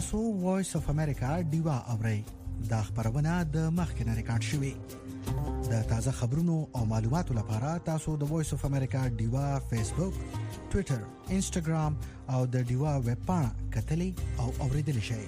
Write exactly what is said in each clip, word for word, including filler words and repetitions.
تاسو وایس اف امریکا دیوا اورئ دا خبرونه د مخکنه ریکارډ شوی د تازه خبرونو او معلوماتو لپاره تاسو د وایس اف امریکا دیوا فیسبوک، ټوئیټر، انسټاګرام او د دیوا ویب پاڼه کتلی او اوریدل شئ.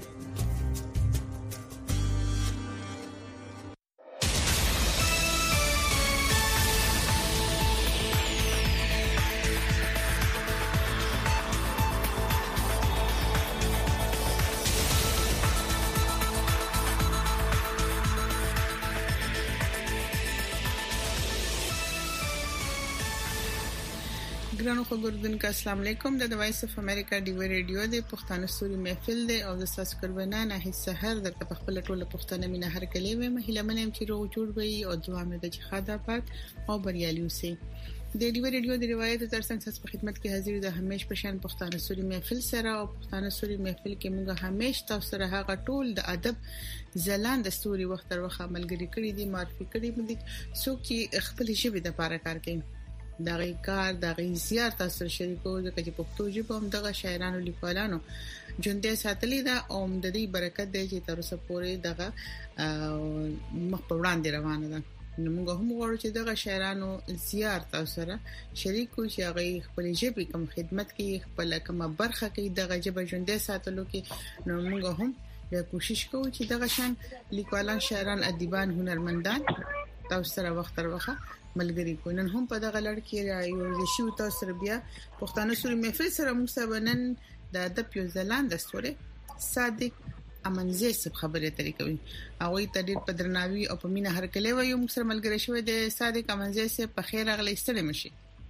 ګرانو خبردونکو السلام علیکم. د وایس اف امریکا دی ریډیو د پښتانه سوري محفل دی او د ساس قربانا نه هیڅ سحر د خپل ټوله پښتانه مینه هر کلی و مهله منم چې روغ جوړ وي او دعا مې د خدا پاک او بریالي اوسئ. د دی ریډیو د روایت ترڅنګ تاسو په خدمت کې حاضر د همیش پشان پښتانه سوري محفل سره او پښتانه سوري محفل کې موږ همیش تاسو سره هغه ټول د ادب زلان د ستوري وخت تر وخت عملګری کړی دي معرفي کړی مې څوک چې خپل ژبه د لپاره کار کوي دا غي کار دا غي زیار تاسو شریکو ځکه چې پښتو ژبه هم دغه شاعرانو لیکوالانو ژوندې ساتلې ده او د دې برکت دی چې تر اوسه پورې دغه مخ په وړاندې روانه ده. نو موږ هم غواړو چې دغه شاعرانو زیار تاسو سره شریکو چې هغه خپل ژبه کوم خدمت کوي خپل کوم برخه کوي دغه ژبه ژوندې ساتلو کې. نو موږ هم د کوشش کوو چې دغه شان لیکوالان شاعران ادیبان هنرمندان تاسو سره وخت تر وخت ملګری کو. نن هم په دغه لړ کې یو د شیو تاسو سره بیا پښتانه سوري محفل سره موږ سره نن د ادب یو زلاند ستوري صادق امنزي سب خبره ترې کوي او ته ډېر په درناوي او په مینه هر کله وایو موږ سره ملګری شوی د صادق امنزي سب په خیر اغلی ستړي مشي.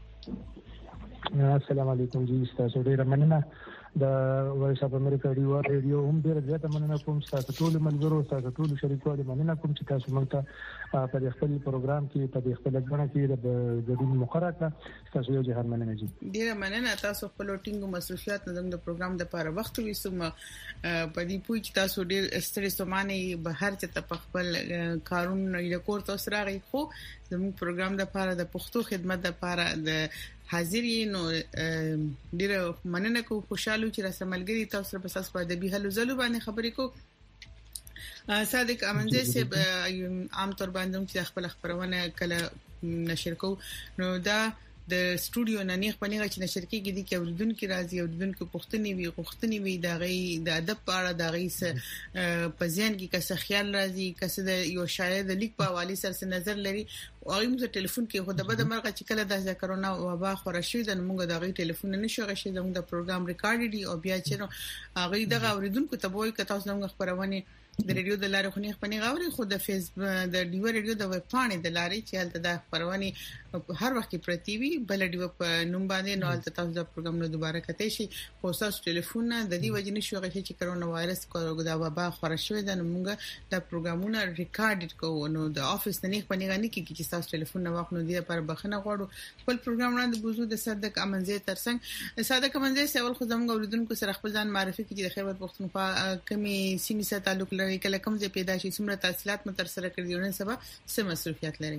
السلام علیکم جی تاسو ډېر مننه د وایس اف امریکا دی ریډیو هم ډېر زیاته مننه کوم تاسو ټول ملګرو تاسو ټول شریکانو مننه کوم چې تاسو موږ ته په خپل پروګرام کې په خپل ځای کې د ګډون مقرره تاسو یو جهان مننه جی. ډېر مننه تاسو خپل ټینګو مصروفیات نظم د پروګرام د لپاره وخت ویسوم په دې پوي چې تاسو ډېر ستړي سمانه بهر چې په خپل کارونه یې کور تاسو راغی خو زموږ پروګرام د لپاره د پښتو خدمت د لپاره د حاضر یې نو ډېر مننه کوم خوشاله چې راسه ملګری تاسو سره په اساس په ادبي حلو زلو باندې خبرې کو. صادق امنزي سب عام طور باندې چې خپل خبرونه کله نشر کو نو دا د سټوډیو نه نیغ پنیغه چې نشر کېږي دي کې اوریدونکو راځي اوریدونکو پښتني وي غوښتني وي دا غي د ادب په اړه دا غي په ځین کې کس خیال راځي کس د یو شاعر د لیک په حواله سره نظر لري او موږ ټلیفون کې خو د بده مرغه چې کله د کرونا وبا خور شي د موږ د غي ټلیفون نشو غشي د موږ د پروګرام ریکارډ دي او بیا چې هغه دغه اوریدونکو ته وایي که تاسو موږ خبرونه د ریډیو د لارې خو نه خپنی غوړي خو د فیسبوک د ډیو ریډیو د ویب پاڼې د لارې چې هلته د خبرونه هر وخت کې پرتی وي بل ډیو په نوم باندې نو هلته تاسو د پروګرام نو دوباره کته شي خو تاسو ټلیفون د دې وجې نشو غشي چې کرونا وایرس کوو دا وبا خور شوی د موږ د پروګرامونه ریکارډ کوو نو د افیس نه خپنی غنی کې چې تاسو ټلیفون نه واخلو دې لپاره بخنه غواړو خپل پروګرام وړاندې بوزو د صادق امنزي ترڅنګ صادق امنزي سوال خو زموږ اوریدونکو سره خپل ځان معرفي کړي د خیبر پښتونخوا کمی سیمې سره تعلق لري کله کوم ځای پیدا شي څومره تحصیلات مو تر سره کړی ونه سبا څه مصروفیات لري.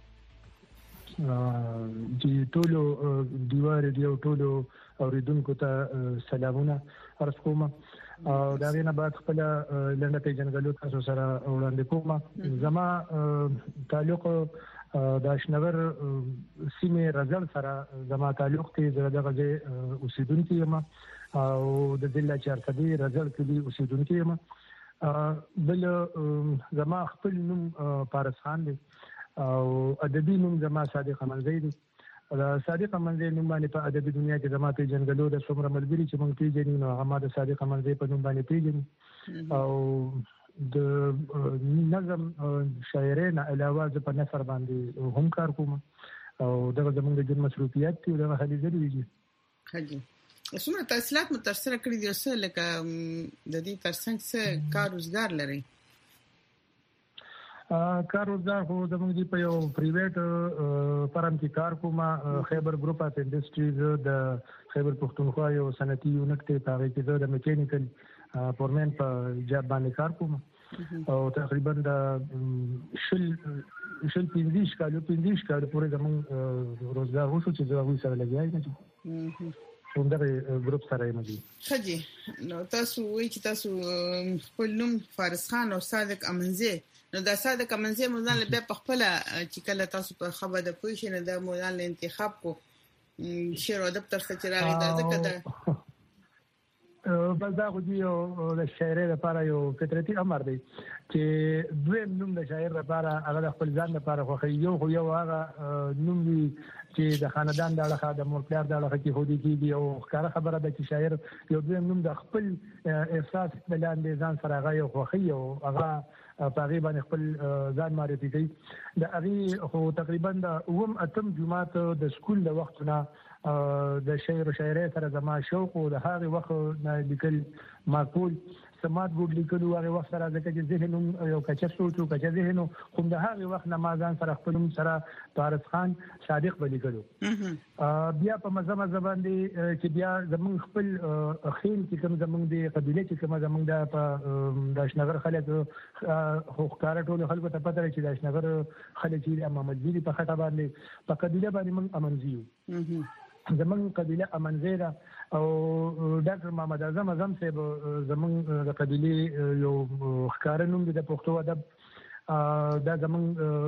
د ټولو دیوا ریډیو ټولو اوریدونکو ته سلامونه عرض کوم او دا غینه بعد خپل لنډه پیژنګلو تاسو سره وړاندې کوم. زما تعلق د اشنغر سیمه رزل سره زما تعلق ته دغه ځای اوسیدونکو یم او د ضلع چارسدي رزل کې اوسیدونکو یم. بل زما خپل نوم پارس خان دی او ادبي نوم زما صادق امنزي دی. صادق امنزي نوم باندې په ادبي دنیا کې زما پیژنګلو د څومره ملګری چې مونږ پیژنو نو هغه د صادق امنزي په نوم باندې پیژني او د نظم شاعرۍ نه علاوه ز په نثر باندې هم کار کوم او دغه زموږ د جن مصروفیات دي دغه حالي زری دي. خجي څومره تحصیلات مترسره کړی دي اوسه لکه د دې ترڅنګ څه کار روزګار لري؟ کار روزګار خو زموږ دی په یو پرایویټ فرم کې کار کوم خیبر ګروپ اف انډستریز د خیبر پښتونخوا یو صنعتي یونټ ته هغه کې د میکانیکل فورمن په جاب باندې کار کوم او تقریبا د شل شل پنځه کالو پنځه کالو پورې زموږ روزګار وشو چې زه هغه سره لګیای نه. همدغه ګروپ سره یې مدي. خجی نو تاسو وایي چې تاسو خپل نوم فارس خان او صادق امنزه، نو دا صادق امنزه موږ نه بیا په خپل چې کله تاسو په خبره د پوښښ نه د موږ نه انتخاب کو شعر او ادب تر څو چې راغی دا ځکه دا بس دا خو یو د شاعرۍ لپاره یو فطرتي امر دی چې دویم نوم د شاعر لپاره هغه د خپل ځان لپاره خو یو خو یو هغه نوم دی چې د خاندان د اړخه د مور پلار د اړخه کې هودي کیږي او ښکاره خبره ده چې شاعر یو دویم نوم د خپل احساس بلاندې ځان سره هغه یو خوښي او هغه تقریبا خپل ځان معرفي کوي. د هغه خو تقریبا د اوم اتم جمعات د سکول د وختونه د شعر او شاعرۍ سره زما شوق او د هغه وخت نه لیکل معقول سمات ګډ لیکلو هغه وخت سره ځکه چې ذهن یو کچه سوچو کچه ذهن کوم د هغه وخت نه ما ځان سره خپل سره فارس خان صادق ولیکلو. بیا په مزه مزه باندې چې بیا زمون خپل خیل چې کوم زمون دی قبيله چې کوم زمون د په داشنغر خلک خو ښکارا ټول خلکو ته پته چې داشنغر خلک چې امام مجيدي په خټه باندې په قبيله باندې من امنزيو زمون قبيله امنزيره او ډاکټر محمد اعظم اعظم صاحب زمون د قبيله یو ښکارا نوم د پښتو ادب دا زمون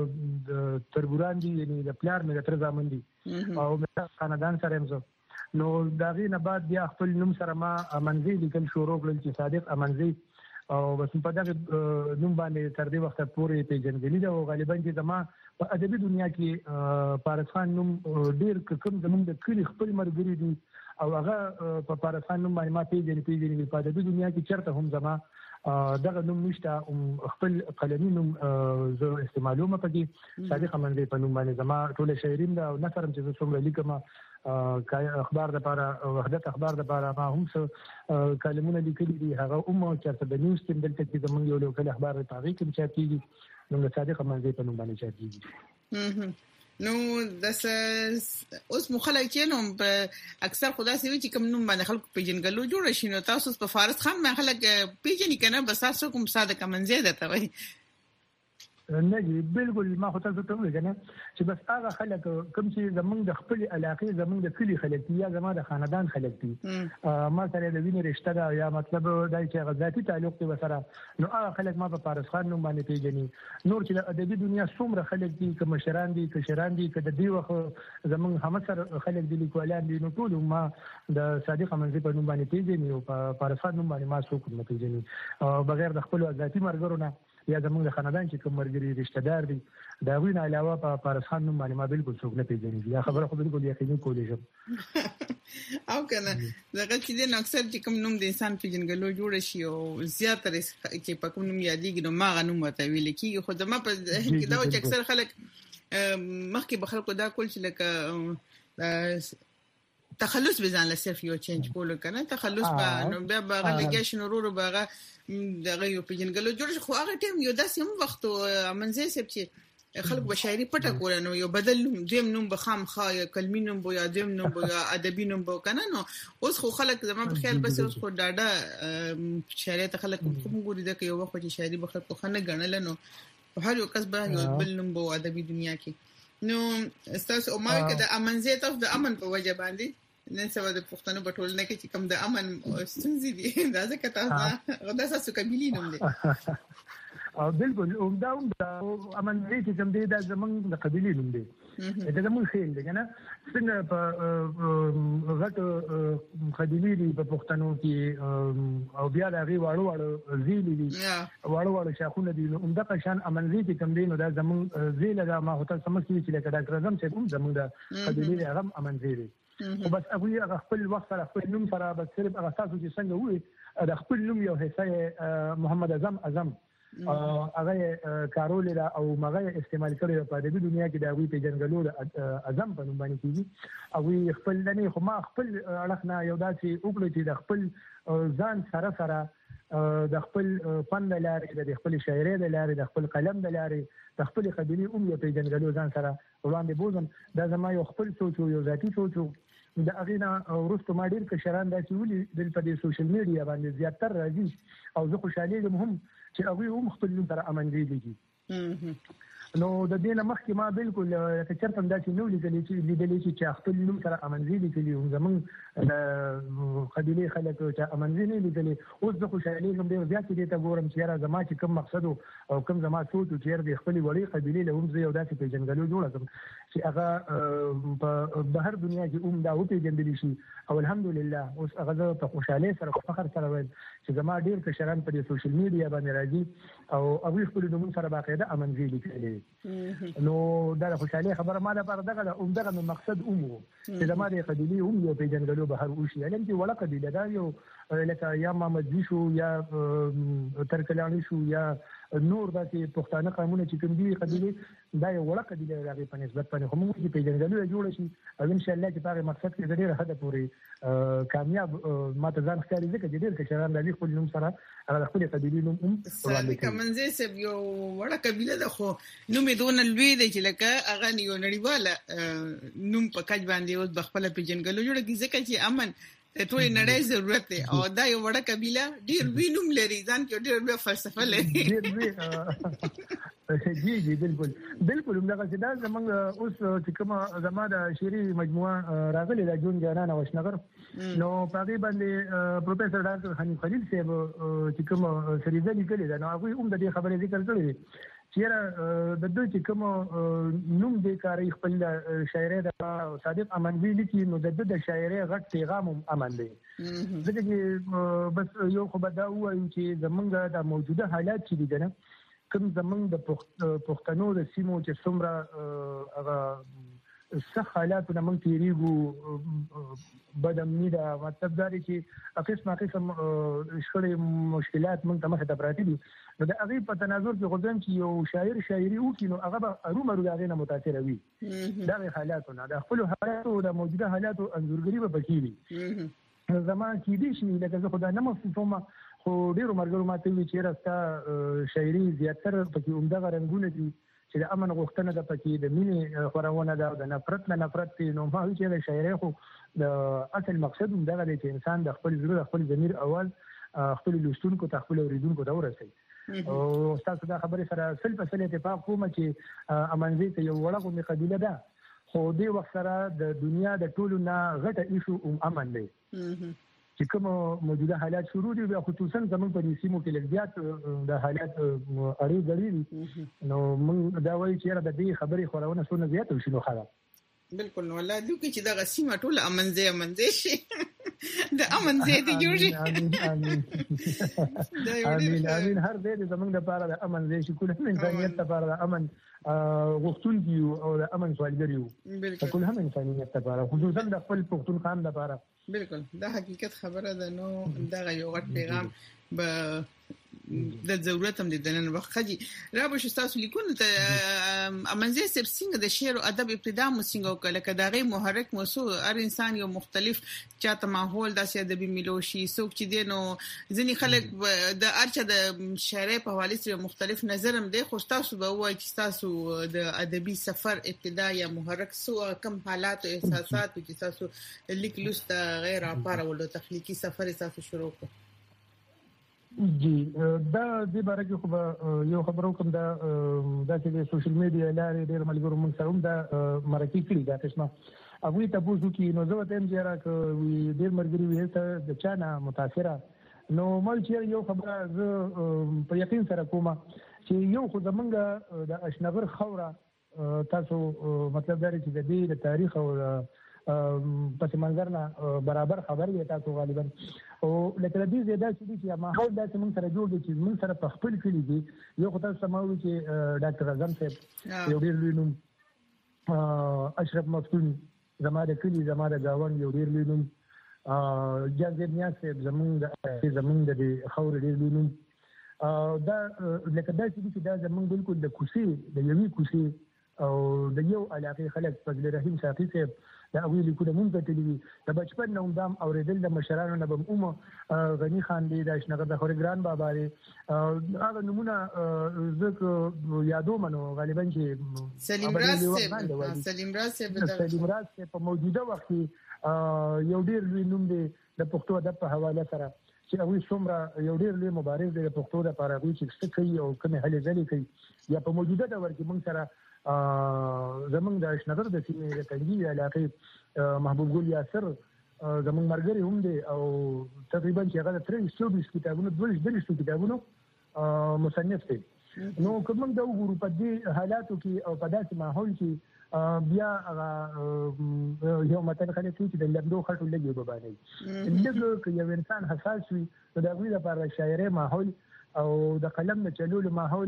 تربوران دي یعنی د پلار مې د تر زامن دي او د خاندان سره هم نو دا غي نه بعد بیا خپل نوم سره ما امنزي لیکل شروع کړل چې صادق امنزي او بس په دغه نوم باندې تر دې وخت پورې پیژندګلې ده او غالبا چې زما په ادبي دنیا کې فارس خان نوم ډیر کوم زمون د کلی خپل مرګري دي او هغه په فارس خان نوم باندې ما پیژنې پیژنې په ادبي دنیا کې چرته هم زما دغه نوم نشته خپل قلمي نوم زه استعمالوم پکې صادق امنزي په نوم باندې زما ټول شاعرین دا نثر چې څومره لیکم اخبار د لپاره وحدت اخبار د لپاره ما هم څه کلمونه لیکلي دي هغه هم چې د نیوز کې دلته چې زموږ یو لوکل اخبار په تاریخ کې چاپ کیږي نو د صادق امنزي په نوم باندې چاپ کیږي. نو داس اوس مخالای چې نو په اکثر خدا سي چې کوم نوم باندې خلکو پیژنګلو جوړ شي نو تاسو په فارس خان باندې خلک پیژنې کنه بس تاسو کوم صادق امنزي ده ته وای نه جی بالکل ما خو تاسو ته وایي نه چې بس هغه خلک کوم چې زمونږ د خپل علاقې زمونږ د کلی خلک یا زما د خاندان خلک دي ما سره د وینې رشتہ دا یا مطلب دا چې غزاتي تعلق دی وسره نو هغه خلک ما په فارس خان نوم باندې پیژني. نور چې د ادبي دنیا څومره خلک دي کوم مشران دي کشران دي کده دی وخت زمونږ هم سره خلک دي لیکوالان دي نو ټول ما د صادق امنزي په نوم باندې پیژني او په فارس خان نوم باندې ما څوک نه پیژني بغیر د خپل ذاتي مرګرو نه یا زموږ د خاندان چې کوم مرګري رشتہ دار دي دا غوی نه علاوه په فارس خان نوم باندې ما بالکل څوک نه پیژني یا خبره خو بالکل یقیني کولې شم او کنه زغه چې د اکثر چې کوم نوم د انسان پیژنګلو جوړ شي او زیاتره چې په کوم نوم یادېږي نو ما غنوم ته ویل کیږي خو زما په ذهن کې دا چې اکثر خلک مخکې به خلکو دا کول چې لکه تخلص بزان له صرف یو چینج کولو کنه تخلص به نو بیا به لګیا شنو ورو به دغه یو پیژنګلو جوړ خو هغه ټیم یو داسې هم وخت امنزي سپ چې خلک به شاعري پټه کول نو یو بدل دیم نوم به خام خا یا کلمي نوم به یا دیم نوم به یا ادبي نوم به کنه نو اوس خو خلک زما په خیال بس اوس خو ډاډه شاعري ته خلک کوم ګوري دا یو وخت چې شاعري به خلک خو نه غنل نو په هر یو کس به یو بل نوم به ادبي دنیا کې نو استاسو او ما کې د امنزي ته د امن په وجه باندې نن سبا د پښتنو په ټولنه کې چې کوم د امن ستونزې دي دا ځکه تاسو غدا تاسو قبيلي نوم دي او بالکل دا هم د امنزي چې کوم دی دا زمونږ د قبيلي نوم دی دا زمونږ خیل دی کنه څنګه په غټ قبيلي دي په پښتنو کې او بیا د غي واړو واړو زیلې دي واړو واړو شاخونه دي نو همدا شان امنزي چې کوم دی نو دا زمونږ زیل دا ما هوته سمج کې چې لکه ډاکټر اعظم چې زمونږ د قبيلي هغه امنزي دي او بس هغه هغه خپل وخت سره خپل نوم سره بس صرف هغه تاسو چې څنګه وې د خپل نوم یو حصہ محمد اعظم اعظم هغه کارول را او مغه استعمال کړی په دې دنیا کې د هغه پیژنګلو د اعظم په نوم باندې کیږي او خپل نه خو ما خپل اړخنه یو داسې وکړو چې د خپل ځان سره سره د خپل فن لارې د خپل شاعرۍ د لارې د خپل قلم د لارې د خپل قبيلي اوم یو پیژنګلو ځان سره وړاندې بوزم دا زما یو خپل سوچ یو ذاتي سوچ د اغینا ورستو ما ډیر کشران دا چې ولي د په دې سوشل میډیا باندې زیاتره راځي او زه خوشاله یم هم چې هغه هم خپل نوم تر امنځي دي نو د دې نه مخکې ما بالکل چرته داسې نو لیدلې چې لیدلې چې خپل نوم سره امنځي لیکلي هم زمون د قبيله خلک چې امنځي نه لیدلې اوس د خوشحالي هم ډیر زیات دي ته ګورم چې را زما چې کوم مقصد او کوم زما سوچ چې د خپل وړي قبيله له هم زه یو داسې پیژنګلو جوړ کړم چې هغه په بهر دنیا کې هم دا او پیژندل شي او الحمدلله اوس هغه په خوشحالي سره فخر سره وایي چې زما ډیر کشران په سوشل میډیا باندې راځي او هغه خپل نوم سره باقاعده امنځي لیکلي نو دا خوشحالي خبره ما ده پر دغه عمدغه مقصد اومو چې زما د قبيله هم یو پیژنګلو بهر وشي علم چې ولا قبيله دا یو لکه یا محمد شو یا ترکلانی شو یا نور داسې پښتانه قومونه چې کوم دي قبيله دا یو وړه قبيله راغی په نسبت باندې خو موږ چې پیژنګلو جوړ شي او ان شاء الله چې هغه مقصد کې ډېر حد پورې کامیاب ماته ځان ښکاري ځکه چې ډېر کشران د خپل نوم سره هغه خپل قبيله نوم هم وړاندې کوي منځ سه یو وړه قبيله ده خو نوم یې دون لوی دی چې لکه هغه یو نړیواله نوم په کج باندې اوس بخپل پیژنګلو جوړ کی ځکه چې امن ټول نړۍ ضرورت دی او دا یو وړه قبيله ډېر وینوم لري ځان کې ډېر به فلسفه لري جی جی بالکل بالکل موږ چې دا زمونږ اوس چې کومه زما د شعري مجموعه راغلي د جون جانان او شنغر نو پاګې باندې پروفیسور ډاکټر حنیف خلیل صاحب چې کومه سریزه لیکلې ده نو هغه هم د دې خبرې ذکر کړی چیرې د دوی چې کوم نوم د کاری خپل شاعري د صادق امنوي لیکي نو د د شاعري غټ پیغام هم امن دی ځکه چې بس یو خو به دا وایي چې زمونږ د موجوده حالات چې دي نه کوم زمونږ د پښتنو د سیمو چې څومره هغه صح حالات نه مونږ تیریږو بدامنی دا مطلب دا دی چې قسمه قسم شخړې مشکلات مونږ ته مخه ته پراته دي نو د هغه په تناظر کې غوډم چې یو شاعر شاعري وکړي نو هغه به ارومرو دا غي نه متاثر وي دا حالاتونه د خپل حالاتو د موجوده حالاتو انځورګري به بچي وي زمان کې دي چې لکه زه خدای نه مفهوم خو ډیرو مرګرو ماته وی چې راستا شاعري زیاتره پکې عمدغه رنگونه دي چې د امن غوښتنه د پکې د مینې خورونه ده د نفرت نه نفرت نو ما وی چې د شاعري خو د اصل مقصد هم دغه دی چې انسان د خپل زړه خپل ضمیر اول خپل لوستونکو ته خپل اوریدونکو ته ورسوي او تاسو دا خبره سره سل په سل اتفاق کوم چې امنځي ته یو وړه کومه قبيله ده خو دې وخت سره د دنیا د ټولو نه غټه ایشو امن دی چې کوم موجوده حالات شروع دي بیا خصوصا زمون په سیمو کې لږ د حالات اړې غړي نو موږ دا وایي چې د دې خبرې خورونه سونه زیات وشي نو خلاص بالکل نو الله دې کې چې دا غسیمه ټول امنځي امنځي شي د امنځي دې جوړ شي امين امين هر دې زمونږ لپاره د امنځي شي کله انسانيت لپاره د امن غوښتون دي او د امن سوالګر یو ټول هم انسانيت لپاره خصوصا د خپل پښتون خان لپاره بالکل دا حقیقت خبره ده نو دا یو غټ پیغام به د ضرورت هم د نن وخت خجی را به تاسو لیکونه ته امنځي سب څنګه د شعر او ادب ابتدا مو څنګه وکړه کله دغه محرک موضوع هر انسان یو مختلف چاته ماحول داسې ادبي ملوشي څوک چې دینو ځینی خلک د ارچه د شعر په حواله سره مختلف نظر هم دی خو تاسو به وایي چې تاسو د ادبي سفر ابتدا یا محرک سو کم حالات او احساسات چې تاسو لیک لوست غیر اپاره ول تخلیقي سفر تاسو شروع کړ جی دا د باره کې خو یو خبرو کوم دا د سوشل میډیا لارې ډېر ملګرو مونږ سره هم دا مرکه کړی دا قسمه هغه ته پوښتنه کې نو زه ته هم جره ک ډېر مرګري وي ته د چانه متاثره نو مل چې یو خبره زه په یقین سره کومه چې یو خو زمونږ د اشنغر خوره تاسو مطلب دا چې د دې د تاریخ او پس منظر نه برابر خبر دی تاسو غالبا او لکه د دې زیاده چې ماحول داسې موږ سره جوړ دي چې موږ سره په خپل کلی دي یو خو تاسو سماوي چې ډاکټر اعظم صاحب یو ډېر لوی نوم اشرف مفتون زما د کلی زما د گاون یو ډېر لوی نوم جاذب نیاز صاحب زمونږ زمونږ د خور ډېر لوی نوم دا لکه دا چې دا زمونږ بالکل د کوڅې د یوې کوڅې او د یو علاقې خلک فضل رحیم صافي صاحب دا اوی لیکو د مونږ ته تللی د بچپن نوم دام اوریدل د مشرانو نه بم اومه غنی خان دی د شنغه د خورګران بابا دی هغه نمونه زکه یادو منو غالبا چې سلیم راز صاحب سلیم راز صاحب سلیم راز په موجوده وخت یو ډیر لوی نوم دی د پښتو ادب په حواله سره چې هغه څومره یو ډېر لوی مبارز دی د پښتو لپاره هغه چې څه کوي او کومه هلې ځلې کوي یا په موجوده دور کې موږ سره زمونږ د اشنغر د سیمې د تنګي علاقې محبوب ګل یاسر زمونږ مرګري هم دی او تقریبا چې هغه تر څو کتابونو دوه دېرش کتابونو مصنف دی. نو کوم د وګورو په دې حالاتو کې او په داسې ماحول کې بیا یو متن خلک چې د لمدو خټو لګي به باندې لږ کې یو انسان حساس وي د هغه لپاره شاعري ماحول او د قلم د چلولو ماحول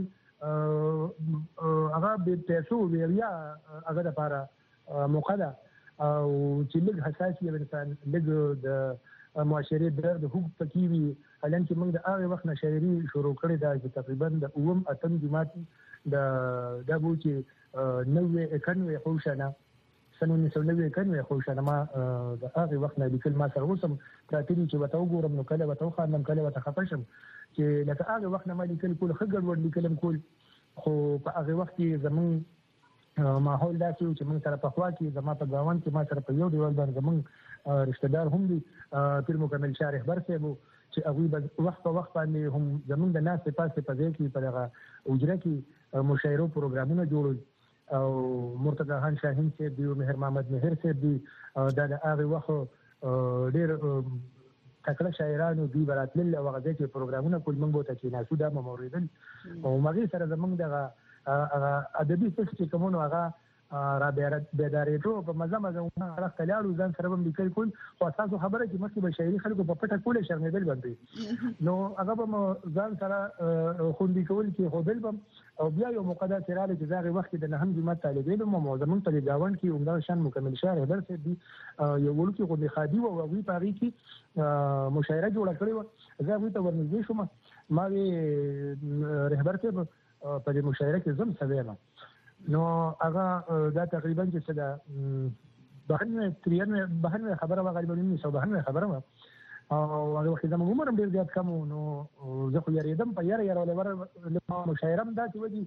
هغه به پیسو ویریا هغه لپاره موقعه او چې لږ حساس وي انسان لږ د معاشري درد حقوق پکې وي الان چې موږ د هغه وخت نه شاعري شروع کړې ده چې تقریبا د اوم اتم جماعت د د بو چې نوې اکانوي خوشانه سنو نسو نوې اکانوي خوشانه ما د هغه وخت نه لیکل ما سره اوسم تراتلی چې وته وګورم نو کله وته خاندم کله وته خپشم چې لکه هغه وخت نه ما لیکل کول خګړ ور لیکلم کول خو په هغه وخت کې زمون ماحول داسې چې موږ سره په خوا کې زما په ګاوند کې ما سره په یو ډول باندې زمون رشتہ دار هم دي پیر مکمل شارح برسېبو چې هغه وخت په وخت باندې هم زمونږ د ناس په پاسه په ځای کې په هغه اجره کې مشاعرو پروګرامونه جوړول او مرتضی خان شاهین صاحب دی مهر محمد مهر صاحب دی دا د هغه وخت ډېر تکړه شاعرانو دی براتل او هغه چې پروګرامونه کول موږ ته چې ناسو دا موریدل او مګي سره زمونږ دغه ادبي څه چې کومو هغه را بیدارېدو په مزه مزه هغه خلاړو ځان سره هم لیکل کول او تاسو خبره چې مخکې به شاعري خلکو په پټه کوله شرمېدل باندې نو هغه به ځان سره خوندي کول کې خودل بم او بیا یو مقدس راځي چې هغه وخت د نهم جمعه طالب علم مو زمون په گاوند کې عمده شان مکمل شاعر درس دی یو ولکه خو د خادي او وی پاري کې مشاعره جوړه کړې و زه وی ته ورنږدې شوم ما وی رهبر ته په دې مشاعره کې زم سویما نو هغه دا تقریبا چې څه ده بهنه تریانه بهنه خبره غالبا نه سو بهنه خبره او هغه وخت زموږ عمر ډیر زیات کم نو زه خو یریدم په یاره یاره ولور مشاعره هم دا چې ودی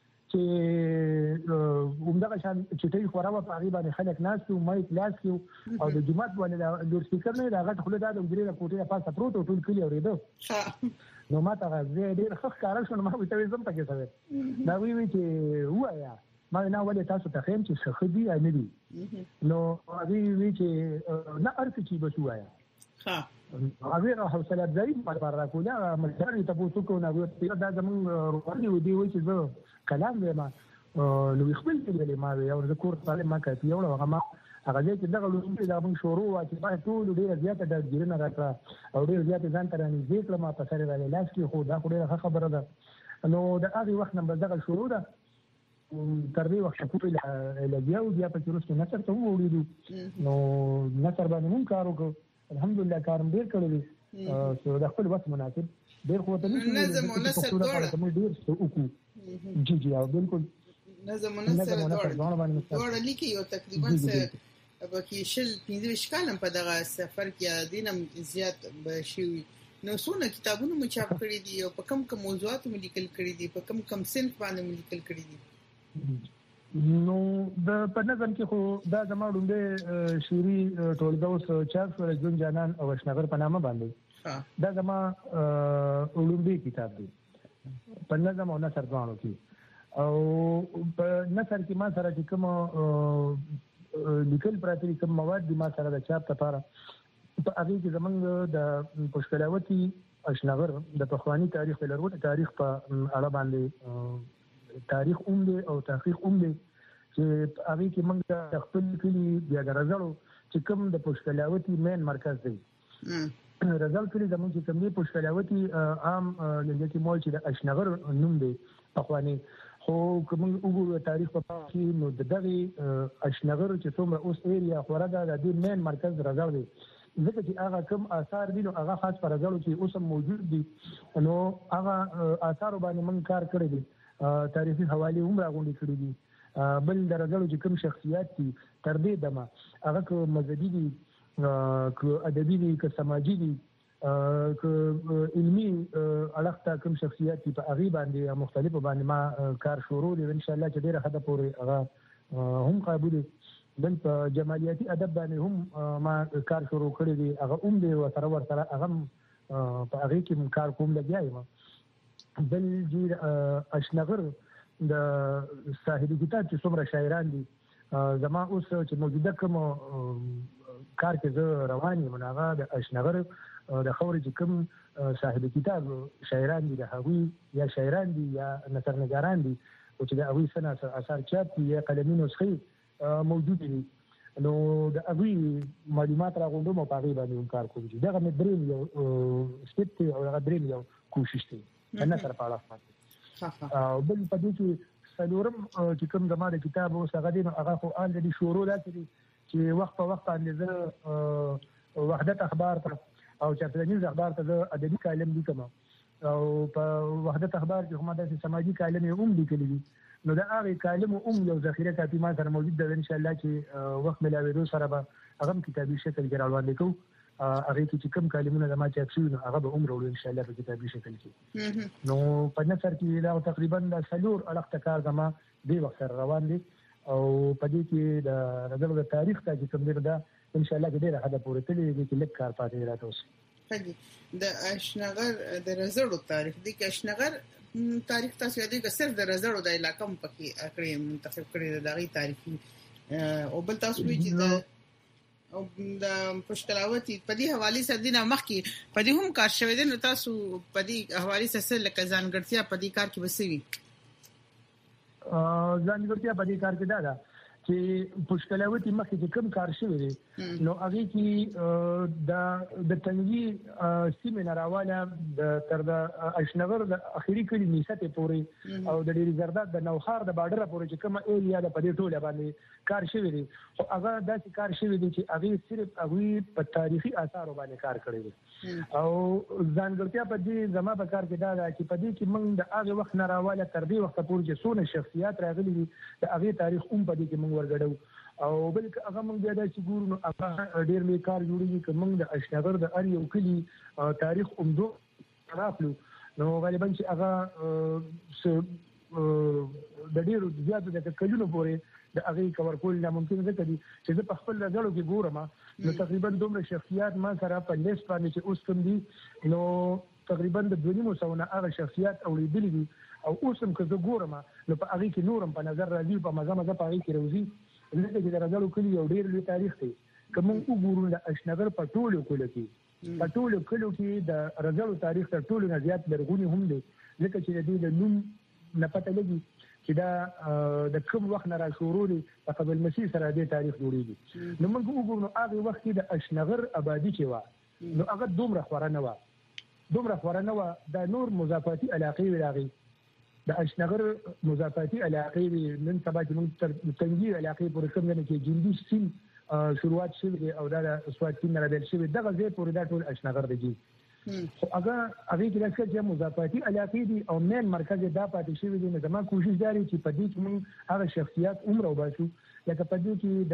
چې عمده شان چې خورا په هغه باندې خلک ناس او مای کلاس کې او د جمعات باندې د سپیکر نه دا غټ خله دا د ګریله کوټه پاسه پروت ټول کلی اوریدو نو ما ته غزه ډیر ښه کار شو نو ما ویته زم پکې سره دا وی وی چې وایا ما نه ولې تاسو ته خیم چې شخدي نه دي نو هغه وی چې نه ارته چې بس وایا ها هغه حوصله ځای په بار راکولا ملګری ته پوښتنه کو نه دا زمون رواني ودی وی چې زه کلام ما نو خپل کې ما یو ذکر طالب ما کوي یو هغه ما هغه چې دغه لومړی دا موږ شروع واچې په ټول ډیره زیاته د ګیرنه راکړه او ډیره زیاته ځان تر نه ذکر ما په سره راځي لاس کې خو دا ډیره خبره ده نو د هغه وخت نه دغه شروع ده تر دې وخت پورې لګیاو بیا په چیرته نصر ته وړو نو نصر باندې مون کار وکړ الحمدلله کارم ډیر کړی سو د خپل وخت مناسب ډیر خو ته نظم او نصر دوړه ډیر څه وکړو جی جی او بالکل نظم او نصر دوړه دوړه لیکي او تقریبا څه بکی شل پنځه شکالم په دغه سفر کې دینم زیات بشوي نو څونه کتابونه مو چاپ کړی دي او په کم کم موضوعات مو لیکل کړی دي په کم کم صنف باندې مو لیکل کړی دي نو د په نظم کې خو دا زما لومړی شعري ټولګه اوس چاپ شو جون جانان او اشنغر په نامه باندې دا زما لومړی کتاب دی په نظم او نثر باندې کې او په نثر کې ما سره چې کوم لیکل پراته کوم مواد دي ما سره د چاپ لپاره په هغه کې زمونږ د پښکلاوتی اشنغر د پخوانی تاریخ لرغونی تاریخ په اړه باندې تاریخ اومده او تحقیق اومده چې هغه کې موږ د خپل کلی بیا درځلو چې کوم د پښکلاوتی مین مرکز دی رزل کلی زموږ چې کوم دی پښکلاوتی عام لږه مول چې د اشنغر نوم دی پخوانی خو کوم وګورو تاریخ په کې نو د دغه اشنغر چې څومره اوس ایریا خورده د دې مین مرکز رزل دی ځکه چې هغه کوم آثار دي نو هغه خاص پر رزلو چې اوس موجود دي نو هغه آثار باندې موږ کار کړی دی تاریخي حواله هم راغونډې کړې دي بل درجه چې کوم شخصیت دي تر دې دمه هغه کو مذهبي دي کو ادبي دي کو سماجي دي کو علمي اړخته کوم شخصیت دي په هغه باندې مختلفو باندې ما کار شروع دي ان شاء الله چې ډیره حدا پورې هغه هم قابل بل په جمالیاتي ادب باندې هم ما کار شروع کړی دي هغه هم دي او سره ور سره هغه په هغه کې من کار کوم لګیایم بل جیر اشنغر د صاحب کتاب چې څومره شاعران دي زما اوس چې موجوده کوم کار کې زه روان یم هغه د اشنغر د خوري چې کوم صاحب کتاب شاعران دي د هغوی یا شاعران دي یا نثرنګاران دي او چې د هغوی سنا اثر چاپ دي یا قلمي نسخې موجود دي نو د هغوی معلومات راغونډوم او په هغې باندې کار کوم چې دغه مې درېیم یو سټپ دی او هغه درېیم یو کوشش دی د نثر په اړه او بل په دې کې څلورم چې کوم زما د کتاب اوس هغه دی نو هغه خو الریډي شروع داسې دي چې وخت په وخت باندې زه وحدت اخبار ته او چاپلنیز اخبار ته زه ادبي کالم لیکم او په وحدت اخبار کې هم داسې سماجي کالم یې هم لیکلي دي نو دا هغه کالم هم یو ذخیره کاپي ما سره موجود ده ان شاء الله چې وخت ملاوي سره به هغه کتابي شکل کې راوړل کوو هغه کې چې کوم کلمونه د ما چاپ شوي نو هغه به عمر ورو ان شاء الله په کتابي شکل کې نو په نثر کې دا تقریبا د سلور اړخ کار زما دی وخت روان دي او په دې کې د دغه تاریخ ته چې کوم دی دا ان شاء الله کې ډېر حدا پورې تللی دی چې لک کار پاتې راته اوس د اشنغر د رزړو تاریخ دی کې اشنغر تاریخ تاسو یادې که صرف د رزړو د علاقې په کې کړی منتخب کړی د غي تاریخي او بل تاسو چې او د پښتلاوتی په دې حواله سره دینه مخکي په دې هم کار شوی دی نو تاسو په دې حواله سره لکه ځانګړتیا په دې کار کې وسوي ا ځانګړتیا په دې کار کې دا ده چې پښتلاوتی مخکې چې کوم کار شوی دی نو هغه کې د د تنګي سیمه راواله د تر د اشنغر د اخیری کلی نیسته پورې او د ډیری زرداد د نوخار د بارډر پورې چې کومه ایریا د پدې ټوله باندې کار شوی دی خو هغه داسې کار شوی دی چې هغه صرف هغه په تاریخي آثار باندې کار کړی دی او ځانګړتیا په دې زما په کار کې دا ده چې په دې کې موږ د هغه وخت نه راواله تر دې وخت پورې چې څونه شخصیات راغلي دي د هغه تاریخ هم په دې کې موږ ورګړو او بلکې هغه موږ بیا دا چې ګورو نو هغه ډېر لوی کار جوړیږي چې موږ د اشنغر د هر یو کلي تاریخ عمدو راخلو نو غالبا چې هغه د ډېرو زیاتو د کلونو پورې د هغه کور کول ناممکن ده چې زه په خپل ځلو کې ګورم نو تقریبا دومره شخصیات ما سره په لیست باندې چې اوس کوم دي نو تقریبا د دوه نیمو سوونه هغه شخصیات اوریدلي دي او اوس هم که زه ګورم نو په هغه کې نورم په نظر راځي په مزه مزه په هغه کې راوځي لکه چې د رازلو کلی یو ډېر لوی تاریخ دی که موږ وګورو د اشنغر په ټولو کلو کې په ټولو کلو کې د رازلو تاریخ تر ټولو نه زیات لرغونی هم دی ځکه چې د دې د نوم نه پته لګي چې دا د کوم وخت نه را شروع دي په قبل مسیح سره د تاریخ جوړیږي نو موږ وګورو نو هغه وخت کې د اشنغر آبادی چې و نو هغه دومره خوره نه و دومره خوره نه و د نور مضافاتي علاقې ولاغي د اشنغر مضافاتي علاقې نن سبا چې موږ تر تنګي علاقې پورې کوم نه کې جندي سین شروعات شوی او دا سواتین نه راځي شوی دغه ځای پورې دا ټول اشنغر دی خو هغه هغه کې راځي چې مضافاتي علاقې دي او مین مرکز دا پاتې شوی دی نو زموږ کوشش جاري چې په دې کې موږ هغه شخصیات عمر وباسو لکه په دې کې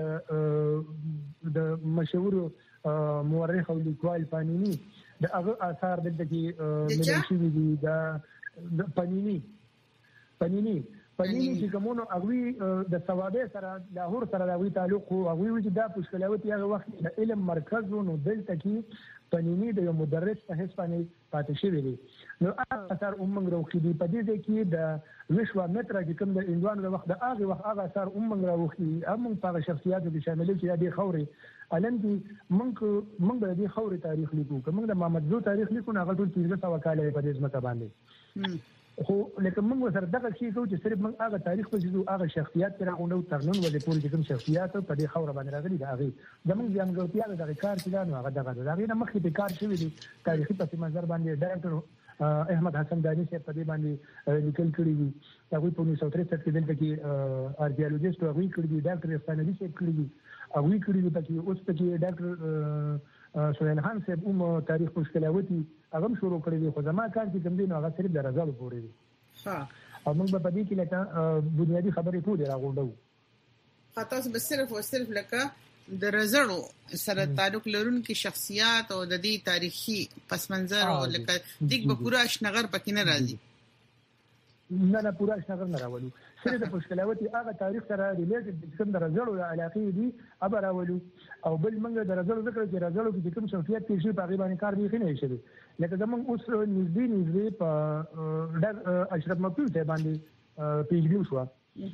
د د مشهور مورخ او لیکوال پانینی د هغه آثار دلته کې ملي شوی دي د پانینی پنيني پنيني چې کومو هغه د ثوابه سره لاهور سره د وی تعلق او هغه وی چې دا پښکلاوتی هغه وخت د علم مرکز نو دلته کې پنيني د یو مدرس په حساب باندې پاتې شوی دی نو اثر عمر راوخی دی په دې کې د وشوا متر چې کوم د اندوان د وخت د هغه وخت هغه اثر عمر راوخی هم په شخصیت کې شامل چې د خوري علم دي موږ موږ د دې خوري تاریخ لیکو کوم د محمد زو تاریخ لیکو هغه ټول تیزه توکاله په دې ځمکه باندې خو لکه موږ سره دغه شی کوو چې صرف موږ هغه تاریخ په جزو هغه شخصیت کې راغونډو ترنن ولې ټول چې کوم شخصیت په دې خوره باندې راغلي دا هغه د موږ ځانګړتیا د کار چې دا نو هغه دغه دا غیر مخکې د کار شوی دی تاریخي پس منظر باندې ډایرکټر احمد حسن دانی سے په دې باندې لیکل کړی دی هغه په نولس سوه تریسठ کې دلته کې ارکیالوجیست هغه کړی دی ډاکټر افسانوي سے کړی دی هغه کړی دی چې اوس په کې ډاکټر سهیل خان صاحب هم تاریخ مشکلاوتی هغه شروع کړی دی خو زما کار چې کوم دی نو هغه صرف د رضا پورې دی ها او موږ په دې کې لکه بنیادی خبرې ټول راغونډو خاطر به صرف او صرف لکه د رزړو سره تعلق لرونکي شخصیات او د دې تاریخي پس منظر او لکه دغه به پورا اشنغر پکې نه راځي نه نه پورا شنه نه راولو سره د پښکلاوتي هغه تاریخ سره ریلیټډ د کوم درزړو د علاقې دي ابا راولو او بل موږ درزړو ذکر چې درزړو کې کوم شخصیت کې شي په غیبه باندې کار دی نه شي لکه زمونږ اوس نږدې نږدې په د اشرف مقبول ته باندې پیژنو شو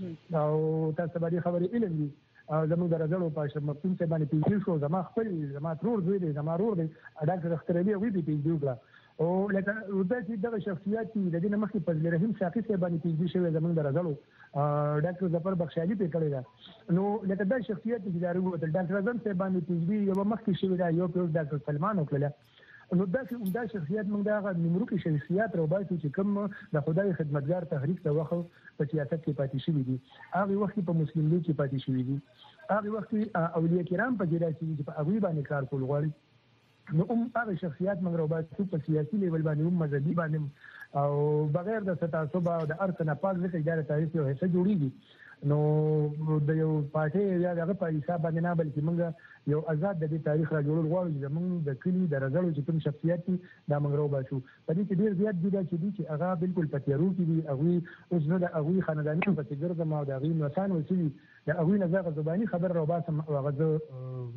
او تاسو باندې خبرې علم دي زموږ درزړو په اشرف مقبول ته باندې پیژنو شو زما خپل زما ترور دوی دي زما رور دي ډاکټر اخترالي وی دي پیژنو او لکه دا چې دغه شخصیت د دې مخکې فضل رحیم ساقي ته باندې پیژنې شوی زمونږ درزړو ډاکټر ظفر بخشالي په کړی دا نو لکه دا شخصیت چې دارو ډاکټر اعظم ته باندې پیژنې یو مخکې شوی دا یو په ډاکټر سلمان وکړه نو دا چې دا شخصیت موږ دا نیمروکي شخصیت روبایت چې کوم د خدای خدمتګار تحریک ته وخت په سیاست کې پاتې شوی دي هغه وخت په مسلم لیگ کې پاتې شوی دي هغه وخت اولیاء کرام په جلا چې په هغه باندې کار کول غواړي نو هم هغه شخصیت موږ روبایت په سیاسي لیول باندې هم مذهبي باندې او بغیر د تعصب او د ارث نه پاک ځکه اداره تاریخ یو حصہ جوړیږي نو د یو پارټي یا دغه په حساب باندې نه بلکې موږ یو آزاد د دې تاریخ را جوړول غواړو چې موږ د کلی د رزړو چې کوم شخصیت دي دا موږ روبایتو په دې کې ډیر زیات دي چې دي چې هغه بالکل پتیرو کې دي هغه اوس نو د هغه خاندانی په څیر د ما د هغه نوسان وسیلي د هغه نه زغه زبانی خبر روباسم هغه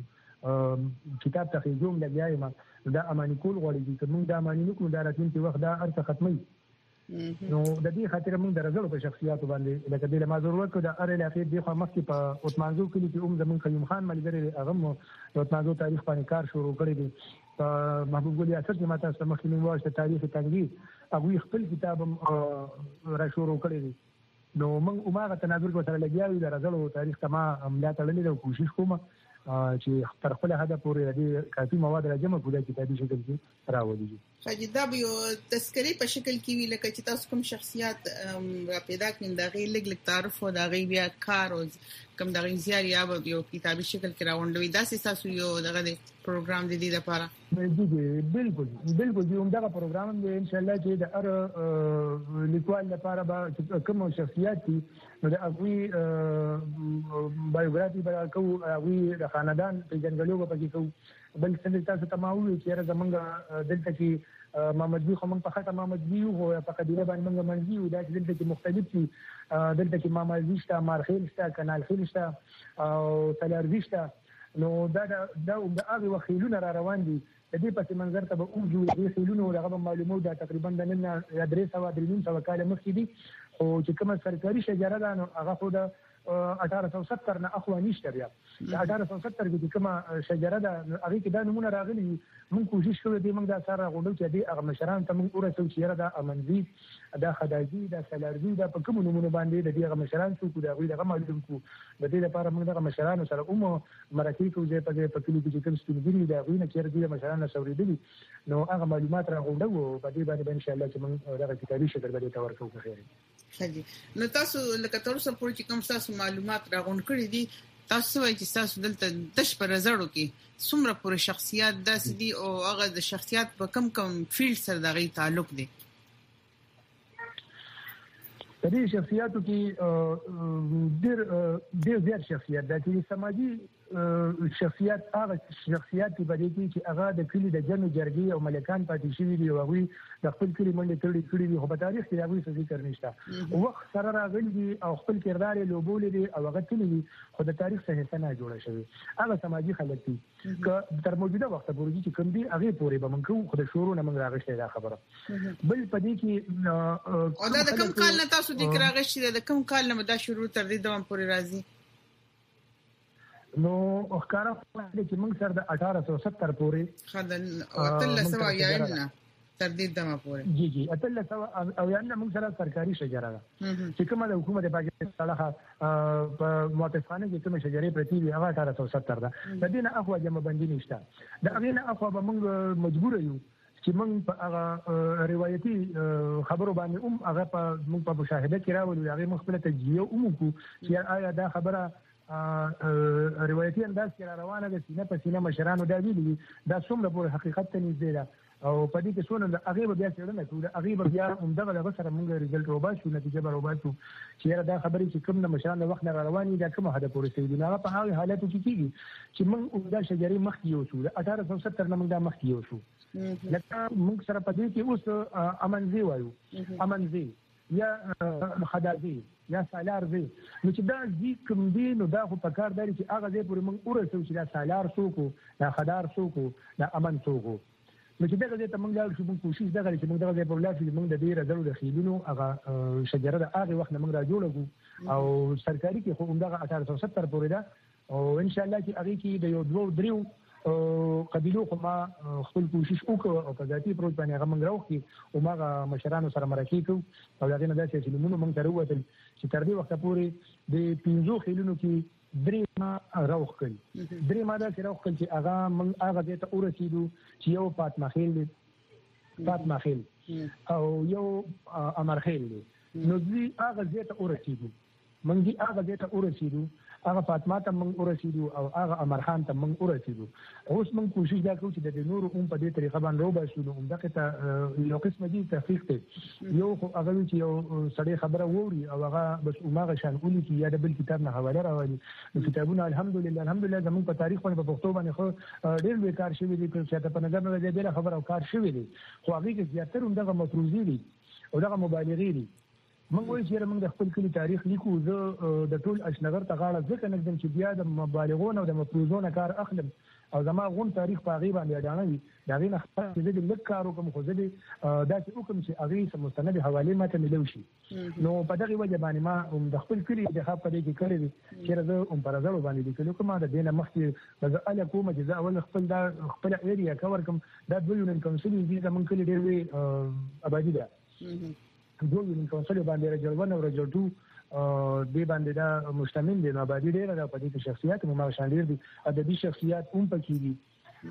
کتاب ته خېجوم لګیایم دا امانی کول غواړي چې موږ دا امانی نکو دا راتلونکي وخت دا ارته ختمي نو د دې خاطر موږ درځو په شخصیت باندې لکه د ما ضرورت کو د ار علاقې د خو مخکې په عثمانزو کې چې اوم زمون قیوم خان ملګری هغه د عثمانزو تاریخ باندې کار شروع کړی دی په محبوب ګل اسد کې ماته سره مخکې موږ واشه تاریخ تنګي هغه خپل کتاب را شروع کړی دی نو موږ عمره تناظر کو سره لګیاو درځو تاریخ ته ما عمله تړلې او کوشش کوم چې تر خپل هدف پورې د کافي مواد راجمع کړو چې کتابي شکل کې راوړي حاجی دا یو تذکری په شکل کې وی لکه چې تاسو کوم شخصیت پیدا کړئ دا غي لګ لګ تعارف او دا غي بیا کار او کوم دا غي زیار یا یو کتابي شکل کې راوړل دا تاسو یو دغه پروګرام د دې لپاره دی بالکل بالکل یو دغه پروګرام دی ان شاء الله چې د ار لیکوال لپاره به کوم شخصیت دي نو د هغه بایوګرافي به کوو هغه د خاندان په جنګلو په کې کوو بل څه تاسو تماوي چې زمونږ دلته کې محمد بي خو موږ په خاطر محمد بي او په قبيله باندې موږ منځي او دا چې دلته کې مختلف دي دلته کې محمد بي شته مارخیل شته کنال خیل شته او تلارزي شته نو دا دا د هغه وخیلونه را روان دي د دې په منظر ته به اوجو د خیلونو دغه معلومات دا تقریبا د نن ادرس او د نیم سو کال مخکې دي او چې کومه سرکاري شجره ده نو هغه خو د اٹھارہ سو ستر نه اخوا نشته بیا د اٹھارہ سو ستر کې کومه شجره ده هغه کې دا نمونه راغلي موږ کوشش کوو د موږ د اثر غوډو چې د هغه مشران ته موږ ورسو چې دا امنځي دا خدایي دا سلارزي دا په کوم نمونه باندې د دې مشران څو دا غوي دغه معلوم کو د دې لپاره موږ دغه مشران سره اوم مرکې کوو چې په دې په کلی کې کوم ستونزې دا غوي نه چیرې د مشران سوریدلي نو هغه معلومات را غوډو په دې باندې ان شاء الله چې موږ دغه کتابي شکل باندې تور کوو خیر حاجی نو تاسو لکه تاسو پورې چې کوم تاسو معلومات راغون کړی دي تاسو وايي چې تاسو دلته دش پر زړو کې څومره پورې شخصیت داسې دي او هغه د شخصیت په کم کم فیلډ سره دغه تعلق دي د دې شخصیتو کې ډېر ډېر زیات شخصیت د دې سماجی شخصیت هغه شخصیت دی چې هغه د کلی د جنو جرګي او ملکان پاتې شوی دی او هغه د خپل کلی منډه تړي کړی دی خو په تاریخ کې هغه څه ذکر نشته وخت سره راغلی دی او خپل کردار له لوبول دي او هغه تللی دی خو د تاریخ څخه حصہ نه جوړه شوی هغه سماجی خلک دي که تر موجوده وخت پورې چې کوم دی هغه پورې به موږ خو د شورو نه موږ راغشته دا خبره بل پدې کې او دا د کوم کال نه تاسو د راغشته د کوم کال نه دا شروع تر دې دوام پورې راځي نو اخکارا خواهده چې موږ سره د اٹھارہ سو ستر پورې خدن او اتل سوا یاینه تر دې دمه پورې جی جی اتل سوا او یاینه موږ سره سرکاري شجره ده چې کومه د حکومت پاکستان سره په موافقانه کې کومه شجره پرتی وي هغه اٹھارہ سو ستر ده د دې نه اخوا جمع بندي نشته د هغه نه اخوا به موږ مجبور یو چې موږ په هغه روایتي خبرو باندې هم هغه په موږ په مشاهده کې راولو هغه مخبله تجزیه هم کو چې آیا دا خبره روایتي انداز کې روانه ده سینه په سینه مشرانو دا ویلي دا څومره پورې حقیقت ته نږدې ده او په دې کې څونه د هغه بیا څېړنه کوي هغه بیا همدغه د سره موږ ریزلټ وباسو نتیجه به وباسو چې دا خبرې چې کوم د مشرانو وخت نه رواني دا کومه هدف پورې سي نه په هغه حالاتو کې کیږي چې موږ دا شجري مخ کې یو شو اٹھارہ سو ستر نه موږ دا مخ کې یو شو لکه موږ سره په دې کې اوس امنځي وایو امنځي یا خدازي یا سالار وي نو چې دا زی کوم دی نو دا خو په کار دی چې هغه ځای پورې موږ ورسو چې دا سالار څوک دا خدار څوک دا امن څوک نو چې دغه ځای ته موږ لاړ شو موږ کوشش دغه چې موږ دغه ځای پر لاړ شو موږ د ډېر زړو د خیلونو هغه شجره د هغه وخت موږ را جوړو او سرکاري کې خو همدغه اثر ستر پورې ده او ان شاء الله چې هغه کې د یو دوه دریو قبیلو خو ما خپل کوشش وکړ او په ذاتي پروت باندې هغه موږ راوخي او ما مشرانو سره مرکه کوو او هغه نه داسې چې موږ موږ تر وته چې تر دې وخت پورې د پینځو خیلونو کې درې ما راوخ کړ درې ما دا چې راوخ کړ چې هغه موږ هغه دې ته ورسېدو چې یو فاطمه خیل فاطمه خیل او یو امر خیل نو دې هغه دې ته ورسېدو موږ دې هغه دې ته ورسېدو هغه فاطمه ته موږ ورسېدو او هغه امر خان ته موږ ورسېدو اوس موږ کوشش دا کوو چې د نورو هم په دې طریقه باندې وباسو نو دغه ته یو قسم دي تحقیق ته یو خو هغه چې یو سړی خبره ووري او هغه بس عمره شان ولي چې یا د بل کتاب نه حواله راوړي نو کتابونه الحمدلله الحمدلله زموږ په تاریخ باندې په پښتو باندې خو ډېر به کار شوی دي چې ته په نظر نه لري د خبره او کار شوی دي خو هغه کې زیاتره هم دغه مفروضي دي او دغه مبالغې دي موږ وایو چې موږ د خپل کلی تاریخ لیکو زه د ټول اشنغر ته غاړه ځکه نږدم چې بیا د مبالغونو او د مفروضونو کار اخلم او زما غون تاریخ په هغې باندې اډانه وي د هغې نه خپل چې زه د لږ کار وکړم خو زه د داسې وکړم چې هغې مستند حوالې ماته میلو شي نو په دغې وجه باندې ما د خپل کلي انتخاب په دې کې کړی دی چېرې زه هم په رزړو باندې لیکلي کوم د دې نه مخکې به زه هله کومه چې زه اول خپل دا خپله ایریا کور کړم دا دوه یونین کونسل دي زموږ کلي ډېر لوی ابادي ده دوه یونین کونسل باندې رجل ون او رجل دو دې باندې دا مشتمل دي نو آبادي ډېره ده په دې کې شخصیات مو ما شان ډېر دي ادبي شخصیات هم پکې دي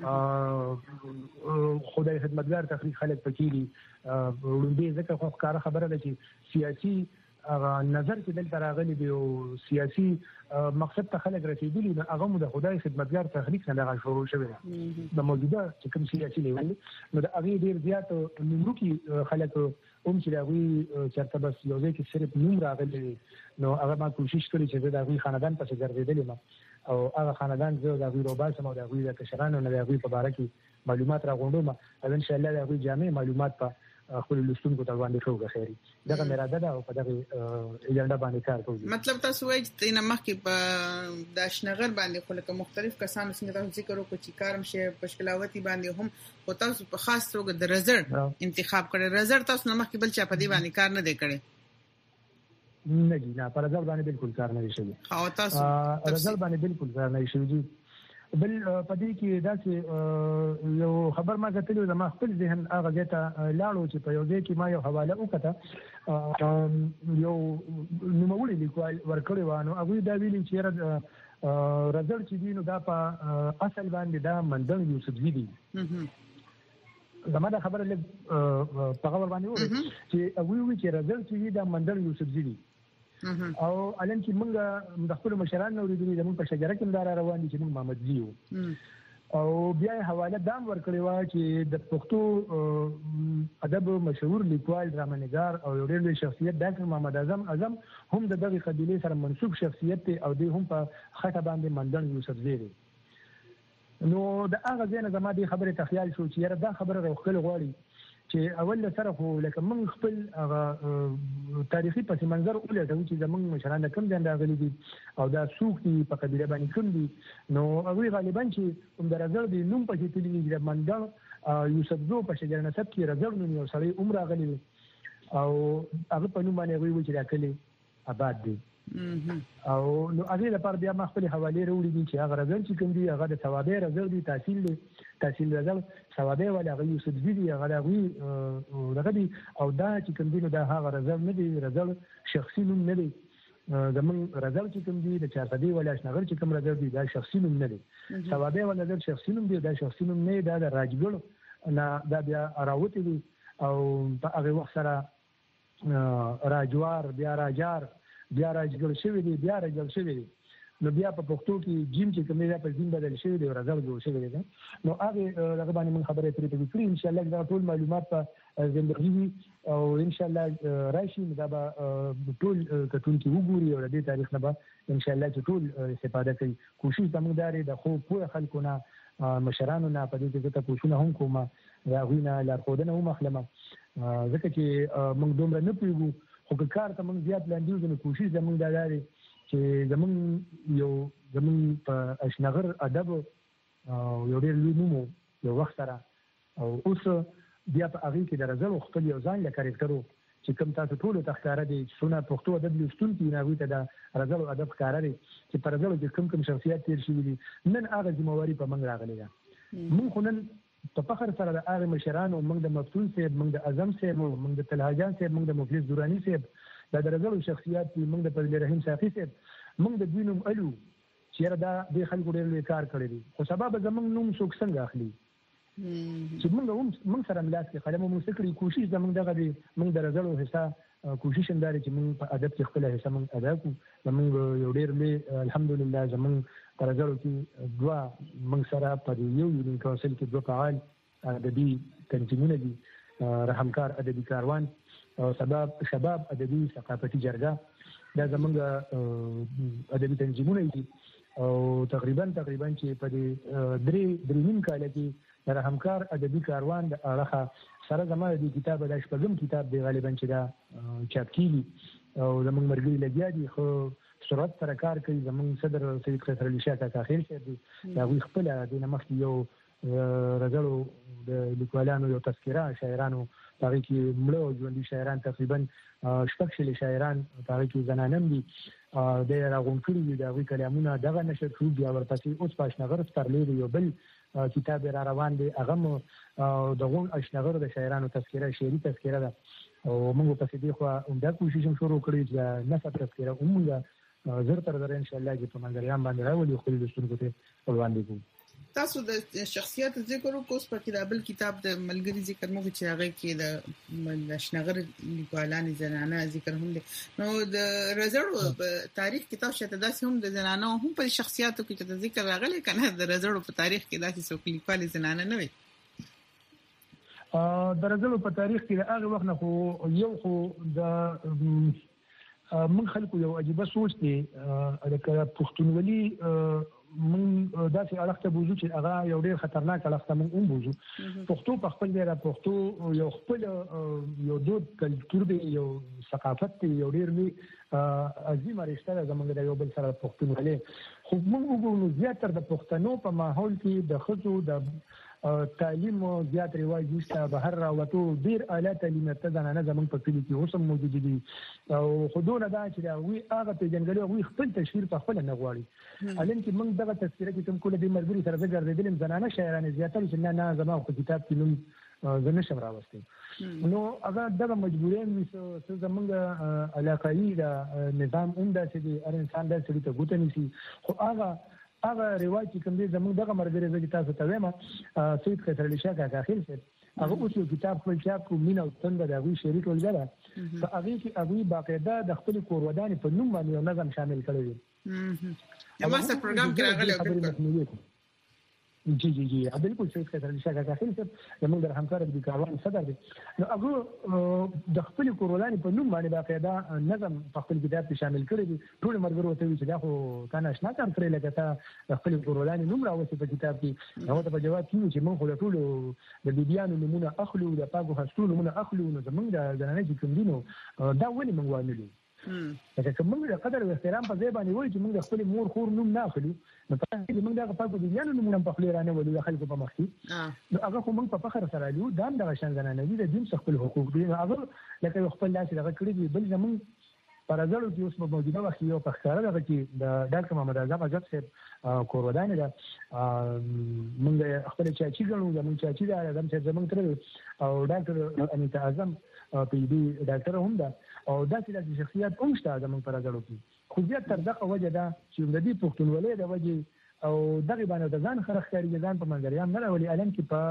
خدای خدمتګار تخریج خلک پکې دي وړاندې ځکه خو کار خبره ده چې سیاسي نظر چې دلته راغلي دی او سیاسي مقصد ته خلک رسیدلي نو هغه مو د خدای خدمتګار تخلیق نه دغه شروع شوی د موجوده چې کوم سیاسي لیول نو د هغې ډېر زیات نیمروکي خلک هم چې د هغوی چېرته بس یو ځای کې صرف نوم راغلی دی نو هغه ما کوشش کړې چې زه د هغوی خاندان پسې ګرځېدلی یم او هغه خاندان زه د هغوی روباسم او د هغوی د کشرانو نه د هغوی په باره کې معلومات راغونډوم او انشاءالله د هغوی جامع معلومات په خپل لوستونکو ته وړاندې کوو خیري دغه مې اراده ده او په دغه ایجنډا باندې کار کوو مطلب تاسو وایئ چې نه مخکې په د اشنغر باندې خو لکه مختلف کسانو څنګه تاسو ذکر وکړو چې کارم شي په شکلاوتي باندې هم خو تاسو په خاص توګه د رزړ انتخاب کړی رزړ تاسو نه مخکې بل چا په دې باندې کار نه دی کړی نه جی نه پر رزړ باندې بالکل کار نه دی شوی او تاسو رزړ باندې بالکل کار نه دی شوی بل پدې کې داسې یو خبر ما کتلو د ما خپل ذهن هغه ځای ته لاړو چې په یو ځای کې ما یو حواله وکړه یو نوموړی لیکوال ورکړی و نو هغوی دا ویلي چې رزړ چې دي نو دا په اصل باندې دا مندن یوسفزي دي زما دا خبره لږ په خبر باندې وویل چې هغوی وایي چې رزړ چې دي دا مندن یوسفزي دي او علم چې موږ د خپل مشرانو اوریدلي زموږ په شجره کې دا روان دي چې موږ محمدزي یو او بیا حواله دام ورکړی و چې د پښتو ادب مشهور لیکوال ډرامه‌نګار او یو ډېر شخصیت ډاکټر محمد اعظم اعظم هم د دغه قبیلې سره منسوب شخصیت دی او دی هم په خټه باندې مندن یوسفزي دی نو د هغه ځای نه زما دې خبرې ته خیال شو چې یاره دا خبره راوښکل غواړي چې اول سره خو لکه موږ خپل هغه تاریخي پس منظر ولټوو چې زموږ مشران کوم ځای راغلي دي او دا څوک دي په قبیله باندې کوم دي نو هغوی غالبا چې هم د رزړ د نوم پسې تللي دي د مندړ یوسفزو په شجره نسب کې رزړ نوم یو سړی هم راغلی دی او هغه په نوم باندې هغوی وایي چې دا کلی آباد دی او نو هغې لپاره بیا ما خپلې حوالې راوړي دي چې هغه رزړ چې کوم دي هغه د ثوابۍ رزړ دي تحصیل دی تحصیل رزړ ثوابۍ ولې هغه یوسفزي دي هغه د هغوی دغه دي او دا چې کوم دي نو دا هغه رزړ نه دی رزړ شخصي نوم نه دی زموږ رزړ چې کوم دي د چارسدي ولې اشنغر چې کوم رزړ دي دا شخصي نوم نه دی ثوابۍ ولې رزړ شخصي نوم دی دا شخصي نوم نه دی دا د راجګړ نه دا بیا راوتي دي او په هغې وخت سره راجوار بیا راجار بیا راجګړ شوی دی بیا راجګړ شوی دی نو بیا په پښتو کې جیم چې کوم دی په جیم بدل شوی دی او رزړ جوړ شوی دی نو هغه هغه باندې موږ خبرې پرې پرې کړې ان شاء الله دا ټول معلومات په زندګي وي او ان شاء الله راشي دا به ټول کتونکي وګوري او د دې تاریخ نه به ان شاء الله چې ټول استفاده کوي کوشش زموږ داري د خو په خلکو نه مشرانو نه په دې کې ته پوښتنه هم کوم دا غوینه لارښودنه هم اخلم ځکه چې موږ دومره نه پیږو خو کار ته موږ زیات لاندې نو کوشش زموږ دا لري چې زموږ یو زموږ په اشنغر ادب یو ډېر لوی نوم یو وخت سره او اوس بیا په هغه کې د رزل خپل یو ځان له کریکټرو چې کوم تاسو ټول ته ښکارا دي څونه پښتو ادب لوستونکي نه وي ته د رزل ادب ښکارا دي چې پر رزل کې کوم کوم شخصیت تیر شي دي نن هغه ذمہواری په منګ راغلی ده موږ خو نن په فخر سره د هغه مشرانو موږ د مفتون صاحب موږ د اعظم صاحب موږ د طلحجان صاحب موږ د مفلس دورانی صاحب د رزل شخصیت موږ د فضل رحیم صافی صاحب موږ د دینوم الو چې دا د خلکو ډېر کار کړی دي خو سبب زموږ نوم څوک څنګه اخلي چې موږ هم موږ سره ملاس کې قلم مو سکري کوشش زموږ دغه دی موږ د رزلو حصہ کوشش انداري چې موږ په ادب کې خپل حصہ موږ ادا کوو زموږ یو ډېر لوی الحمدلله زموږ په رزلو کې دوا موږ سره په یو یو کونسل کې دوه فعال ادبي تنظیمونه دي رحمکار ادبي کاروان او سبب شباب ادبي ثقافتي جرګه دا زموږ ادبي تنظیمونه دي او تقریبا تقریبا چې په درې درې نیم کال کې د همکار ادبي کاروان د اړه سره زموږ د کتاب د شپږم کتاب دی غالبا چې دا چاپ کیږي او زموږ مرګي لګیا دي خو سرعت سره کار کوي زموږ صدر سید خسر علي شاه کاکا خیر شه دي دا وی خپل د نمخ یو رزلو د لیکوالانو یو تذکره شاعرانو هغه کې مړو ژوندۍ شاعران تقریبا شپږ شل شاعران هغه کې زنانم دي د راغون کړي د هغه کلامونه دغه نشر شو بیا ورپسې اوس پاشنغر سترلې یو بل کتاب را روان دی هغه د غون اشنغر د شاعرانو تذکره شعري تذکره ده او موږ په دې خو عمده کوشش شروع کړی چې نصب تذکره عموما زر تر در ان شاء الله چې په منځریان باندې راولي خو د ستونګو ته وړاندې کوو تاسو د شخصیت ذکر وکوس په کتابل کتاب د ملګری ذکر مو چې هغه کې د اشنغر لیکوالان زنانه ذکر هم دي نو د رزړو تاریخ کتاب شته داسې هم د زنانه هم په شخصیتو کې چې ذکر راغلی کنه د رزړو په تاریخ کې داسې څوک لیکوال زنانه نه وي د رزړو په تاریخ کې هغه وخت نه خو یو خو د من خلکو یو عجیب سوچ دی د پښتونولي من داسې اړخته بوزو چې هغه یو ډېر خطرناک اړخته من هم بوزو پښتو په خپل ځای را پښتو یو خپل یو دود کلتور دی یو ثقافت دی یو ډېر لوی عظیم رشته ده زموږ د یو بل سره پښتونولي خو موږ وګورو زیاتره د پښتنو په ماحول کې د ښځو د تعلیم زیات رواج نشته بهر راوتو ډیر اعلی تعلیم ته زنانه زموږ په کلی کې اوس هم موجود دي او خودونه دا چې دا وی هغه په جنګلو وی خپل تشهیر په خپل نه غواړي الان چې موږ دغه تذکره کې کوم کوله د مرګري سره ګرځیدل زنانه شاعرانه زیاتره چې نه نه زموږ په کتاب کې نوم زنه شم راوستي نو هغه دغه مجبورین چې زموږ علاقايي د نظام اونده چې د انسان د سړي ته ګوت نشي خو هغه هغه رواج چې کوم دي زموږ دغه مرګري زګی تاسو ته وایم سید خسر علي شاه کاکا خیل شه هغه اوس یو کتاب خپل چاپ کو مینا او څنګه د هغه شریک ولګره په هغه کې هغه باقاعده د خپل کور ودانې په نوم باندې یو نظم شامل کړی دی یو ماستر پروګرام کې راغلی او جی جی جی بالکل سید خسر علي شاه کاکا خیل شه زموږ د همکار د کاروان صدر دی نو هغه د خپل کور ودانې په نوم باندې باقاعده نظم په خپل کتاب کې شامل کړی دی ټول مرګرو ته چې دا خو کانه آشنا کار کړی لکه تا د خپل کور ودانې نوم راوځي په کتاب کې هغه ته په جواب کې چې موږ له ټول د بیبيانو نمونه اخلو د پاګو هستو نمونه اخلو نو زموږ د زنانه چې کوم دینو دا ولې موږ وانلو لکه کوم موږ د قدر او احترام په ځای باندې وایي چې موږ خپل مور خور نوم نه اخلو نو په دې موږ د پاګو بیبيانو نمونه په خپل رانه ولې خلکو په مخ کې نو هغه خو موږ په فخر سره لیو دا د شان زنانه دي د دین خپل حقوق دي هغه لکه خپل لاس دغه کړی دی بل زموږ پرازړو کې اوس په موجوده وخت یو په ښکاره دغه چې د ډاکټر محمد اعظم اجازه صاحب کور ودانې ده موږ خپل چاچی ګڼو زموږ چاچی ده اعظم صاحب زموږ تر او ډاکټر انیتا اعظم په دې ډاکټر هم ده او داسې د شخصیت هم شته زموږ پرازړو کې خو زیات تر دغه وجه ده چې د دې پښتونولۍ د وجه او دغه باندې د ځان خرخ کاری ځان په منځریان نه راولي الان کې په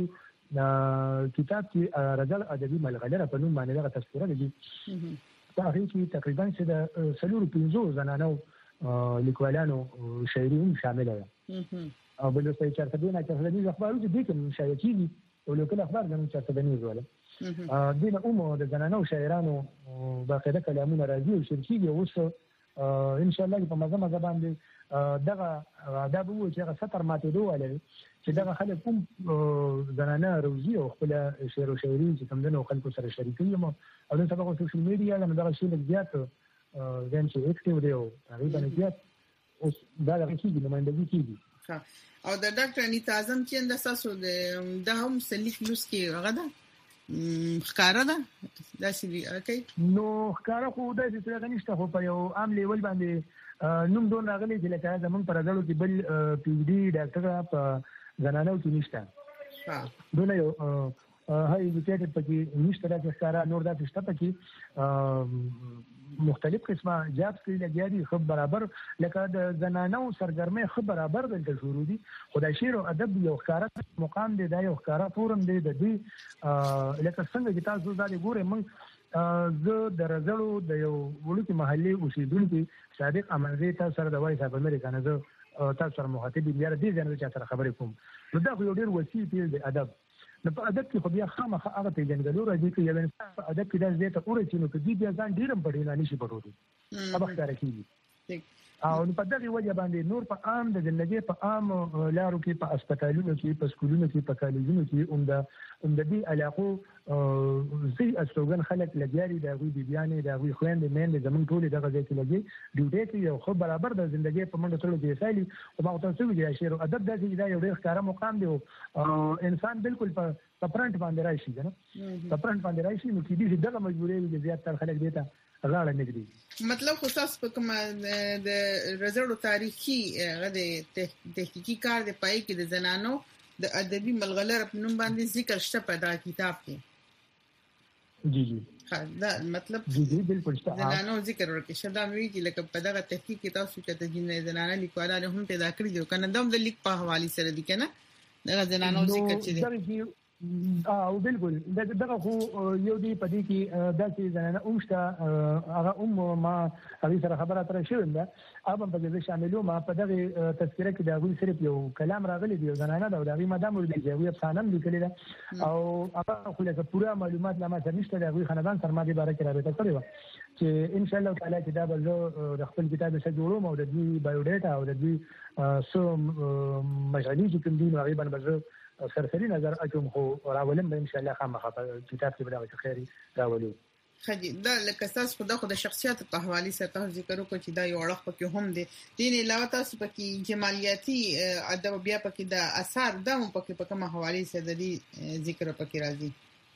دغه کتاب کې رجل ادبي ملغلره په نوم باندې دغه تذکره دي دا هغه چې تقریبا چې د سلور پنځو زنانو لیکوالانو شاعري هم شامل ده او بل څه چې تاسو نه چې د اخبارو چې د کوم شایعي دي او لیکل اخبار زموږ چې د نیوز ولا دینه اومو د زنانو شاعرانو باقاعده کلامونه راځي او شرکي اوس ان شاء الله په مزه مزه باندې دغه ادب وو چې هغه ستر ماتېدو ولري چې دغه خلک کوم زنانه روزي او خپل شعر او شاعري چې کوم دنو خلکو سره شریکي یم او د سبا سوشل میډیا له دغه شی لږ زیات ځان چې اکټیو دی او تقریبا زیات اوس دا د کیږي نمائندګي کیږي او د ډاکټر انیتا اعظم چې اند اساسو د هم سلیک لوس کې هغه ده ښکارا ده دا چې اوکې نو ښکارا خو د دې څه غنښت خو په یو عام لیول باندې نوم دون راغلي چې لکه زمون پر غړو کې بل پی ډي ډاکټر په زنانو کې نشته ها دونه یو هاي ویټیټ پکې نشته دا ښکارا نور دا څه پکې مختلف قسمه جاب کې لګیاري خو برابر لکه د زنانو سرګرمي خو برابر دلته شروع دي خدای شعر او ادب یو ښکارا مقام دی دا یو ښکارا فورم دی د دې لکه څنګه چې تاسو دا ګورئ موږ زه د رزلو د یو ولکه محلي اوسیدونکو صادق امنزي تاسو سره د وایس اپ امریکا نه زه تاسو سره مخاطب یم یاره دې ځنه چې سره خبرې کوم نو دا یو ډیر وسیع پیل دی ادب نو په ادب کې خو بیا خامخا هغه پیژنګلو راځي چې یو انسان په ادب کې د زیاته اوري نو کې بیا ځان ډیرم پټې نه نشي پټوي ابا ښکار کیږي او په دغه وجه باندې نور په عام د ژوندۍ په عام لارو کې په هسپتالونو کې په سکولونو کې په کالجونو کې عمده عمده دي علاقو زی استوګن خلک لګیاري د غوي بیانې د غوي خويند مین زمون ټول دغه ځای کې لګي ډیوټي کې یو خو برابر د ژوندۍ په منډه ټول دی سالي او ما تاسو ویل شعر او ادب د دې دا یو ډیر ښکارا مقام دی او انسان بالکل په پرنټ باندې راشي کنه په پرنټ باندې راشي نو کې دې دغه مجبورې دي زیات تر خلک دیتا غاړه نګدي مطلب خو تاسو په کوم د رزلو تاریخي غده تحقیقي کار دی پای کې د زنانو د ادبي ملغلره په نوم باندې ذکر شته په دا کتاب کې جی جی دا مطلب جی جی بالکل شته زنانو ذکر ورکړي شدا مې چې لکه په دغه تحقیق کې تاسو چې د جن زنانه لیکوالانو هم پیدا کړی دی کنه دوم د لیک په حواله سره دی کنه دغه زنانو ذکر چې دی او بالکل دغه خو یو دی په دې کې داسې زنانه اومشته هغه ام ما هغه سره خبره تر شوې ده اوبم په دې شاملو ما په دغه تذکره کې دا غوښ صرف یو کلام راغلی دی زنانه دا د مدام ورته یو افسانه لیکل ده او هغه خو له پوره معلومات لمه سره نشته د غوښ خاندان سره ما دې باره کې رابطه کړې و چې ان شاء الله تعالی چې دا به د خپل کتاب سره جوړوم او د دې بایوډیټا او د دې سو مجالي چې کوم دي هغه باندې سرسری نظر اچوم خو راولم به ان شاء الله خامخا کتاب کې بلغه خیری راولو خدي دا لکه تاسو په دغه د شخصیت په حواله سره تاسو ذکر وکړو چې دا یو اړه پکې هم دي دین علاوه تاسو پکې جمالیاتي ادب بیا پکې د اثر د هم پکې په کومه حواله سره د دې ذکر پکې راځي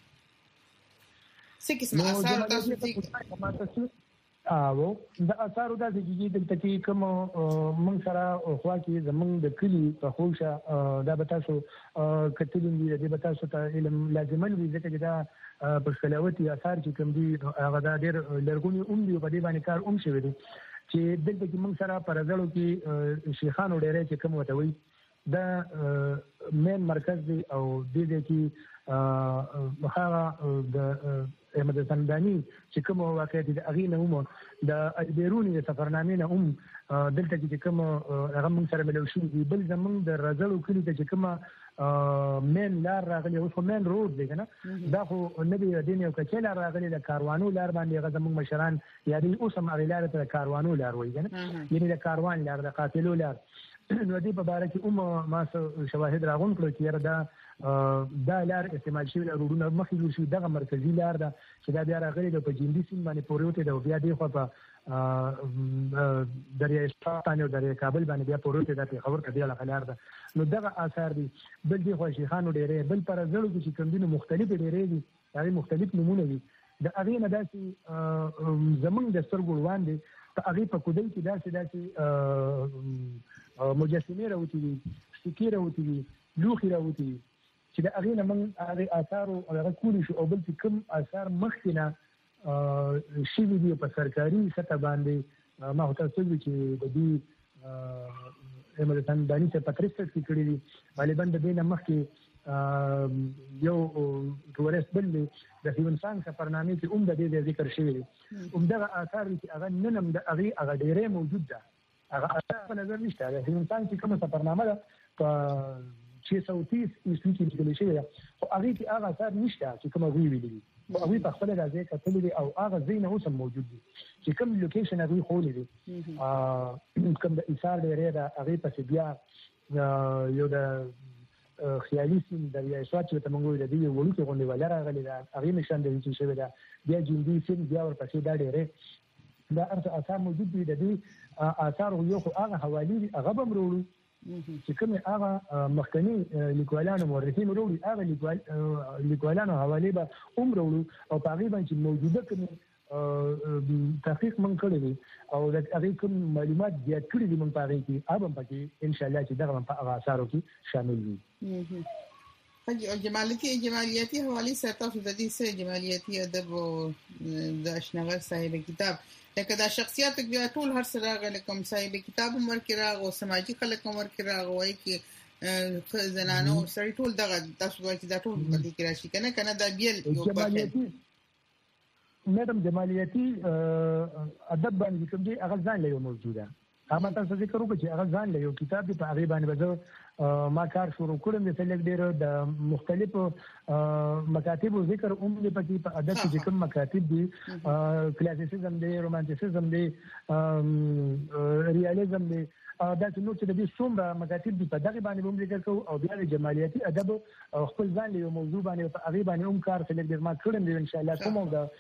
څه قسم اثر تاسو ذکر او د اثر د دې د تکي کوم من سره خو کې زمون د کلی په خوشه دا به تاسو کتلین دي د به تاسو ته علم لازمن وي ځکه دا په خلاوتي اثر چې کوم دي هغه د ډېر لرګونی اوم دی په دې باندې کار اوم شوی دی چې دلته کې من سره پر ځړو کې شیخانو ډېرې چې کوم وته وي دا مین مرکز دی او د دې کې هغه د احمد سندانی چې کوم واقعیت د اغینه هم د بیرونی د سفرنامې نه هم دلته کې کوم هغه موږ سره ملو شو دی بل زمون د رزلو کلی ته چې کوم مین لار راغلی او مین روډ دی کنه دا خو نبی دین یو کچل راغلی د کاروانو لار باندې هغه زمون مشران یادي اوسم اغیلار ته کاروانو لار وای کنه یعنی د کاروان لار د قافلو لار نو دې په اړه کې اوم ما شواهد راغون کړو چې دا دا لار استعمال شوی روډونه مخې جوړ شي دغه مرکزی لار ده چې دا بیا راغلی د پجیندي سیند باندې پوروته د بیا دی خو په دریای اسپانیا او دریای کابل باندې بیا پوروته د خبر کډی له لار ده نو دغه آثار دي بل دی خو شیخانو ډېرې بل پر ځړو کې کوم دي مختلف ډېرې دي هغه مختلف نمونه دي د اغه نه داسي زمونږ د سترګوړوان دي په هغه په کودل کې داسې داسې مجسمه راوتی دي سکه راوتی دي لوخي راوتی دي چې د هغه نه موږ هغه آثار او هغه کولی شو او بل چې کوم آثار مخکنه شي دي په سرکاري سطح باندې ما هوته څه چې د دې امریکان دانی څخه پاتریسټ کې کړی دي غالبا د دې نه مخکې یو ټورست بل د هیونسان سفرنامې کې اوم د دې ذکر شوی دی اوم دغه آثار چې هغه ننم د هغه هغه ډېرې موجود ده هغه آثار په نظر نشته د هیونسان چې کوم سفرنامه ده په چې صوتي اسمي کې لیکل شوی او هغه کې هغه اثر نشته چې کوم غوي ویلي او هغه په خپل راځي کتل دي او هغه زینه اوس موجود دي چې کوم لوکیشن هغه خولې دي ا کوم د ایثار ډیره دا هغه په بیا یو د خیالي سیم د یو شات چې ته مونږ د دې وړو کې غونډه ولا راغلي دا هغه نشان دی چې شوی دا بیا جندي سیم بیا ورپسې دا ډیره دا ارته اثار موجود دي د دې اثار یو خو هغه حوالی هغه به مرولو چې کوم هغه مخکنی لیکوالانو مورخین وروړي هغه لیکوال لیکوالانو حوالی به عمرولو او تقریبا چې موجوده کوم تحقیق من کړی دی او د هغه کوم معلومات زیات کړی دي من پاره کې اوبم پکې ان شاء الله چې دغه په هغه اثارو کې شامل وي. حاجی جمالیتی جمالیتی حوالی سره د دې سره جمالیتی ادب او د اشنغر صاحب کتاب لکه دا شخصیت بیا ټول هر سره غل کوم صاحب کتاب عمر کې راغ او سماجی خلک عمر کې راغ وای کې زنانو سره ټول دغه تاسو چې دا ټول د کې راشي کنه کنه دا بیل یو په مدام جمالیتی ادب باندې کوم دی هغه ځان له موجوده هغه تاسو ذکر وکړئ چې هغه ځان له یو کتاب په هغه باندې وځو ما کار شروع کړم د سلیک ډیر د مختلفو مکاتب او ذکر اوم د پکې په ادب کې کوم مکاتب دي کلاسیسیزم دی رومانتیسیزم دی ریالیزم دی دا څنګه چې د دې څومره مکاتب دي په دغه باندې هم ذکر کوو او بیا د جمالیتی ادب خپل ځان له موضوع باندې په هغه باندې هم کار سلیک ډیر ما کړم دی ان شاء الله کوم د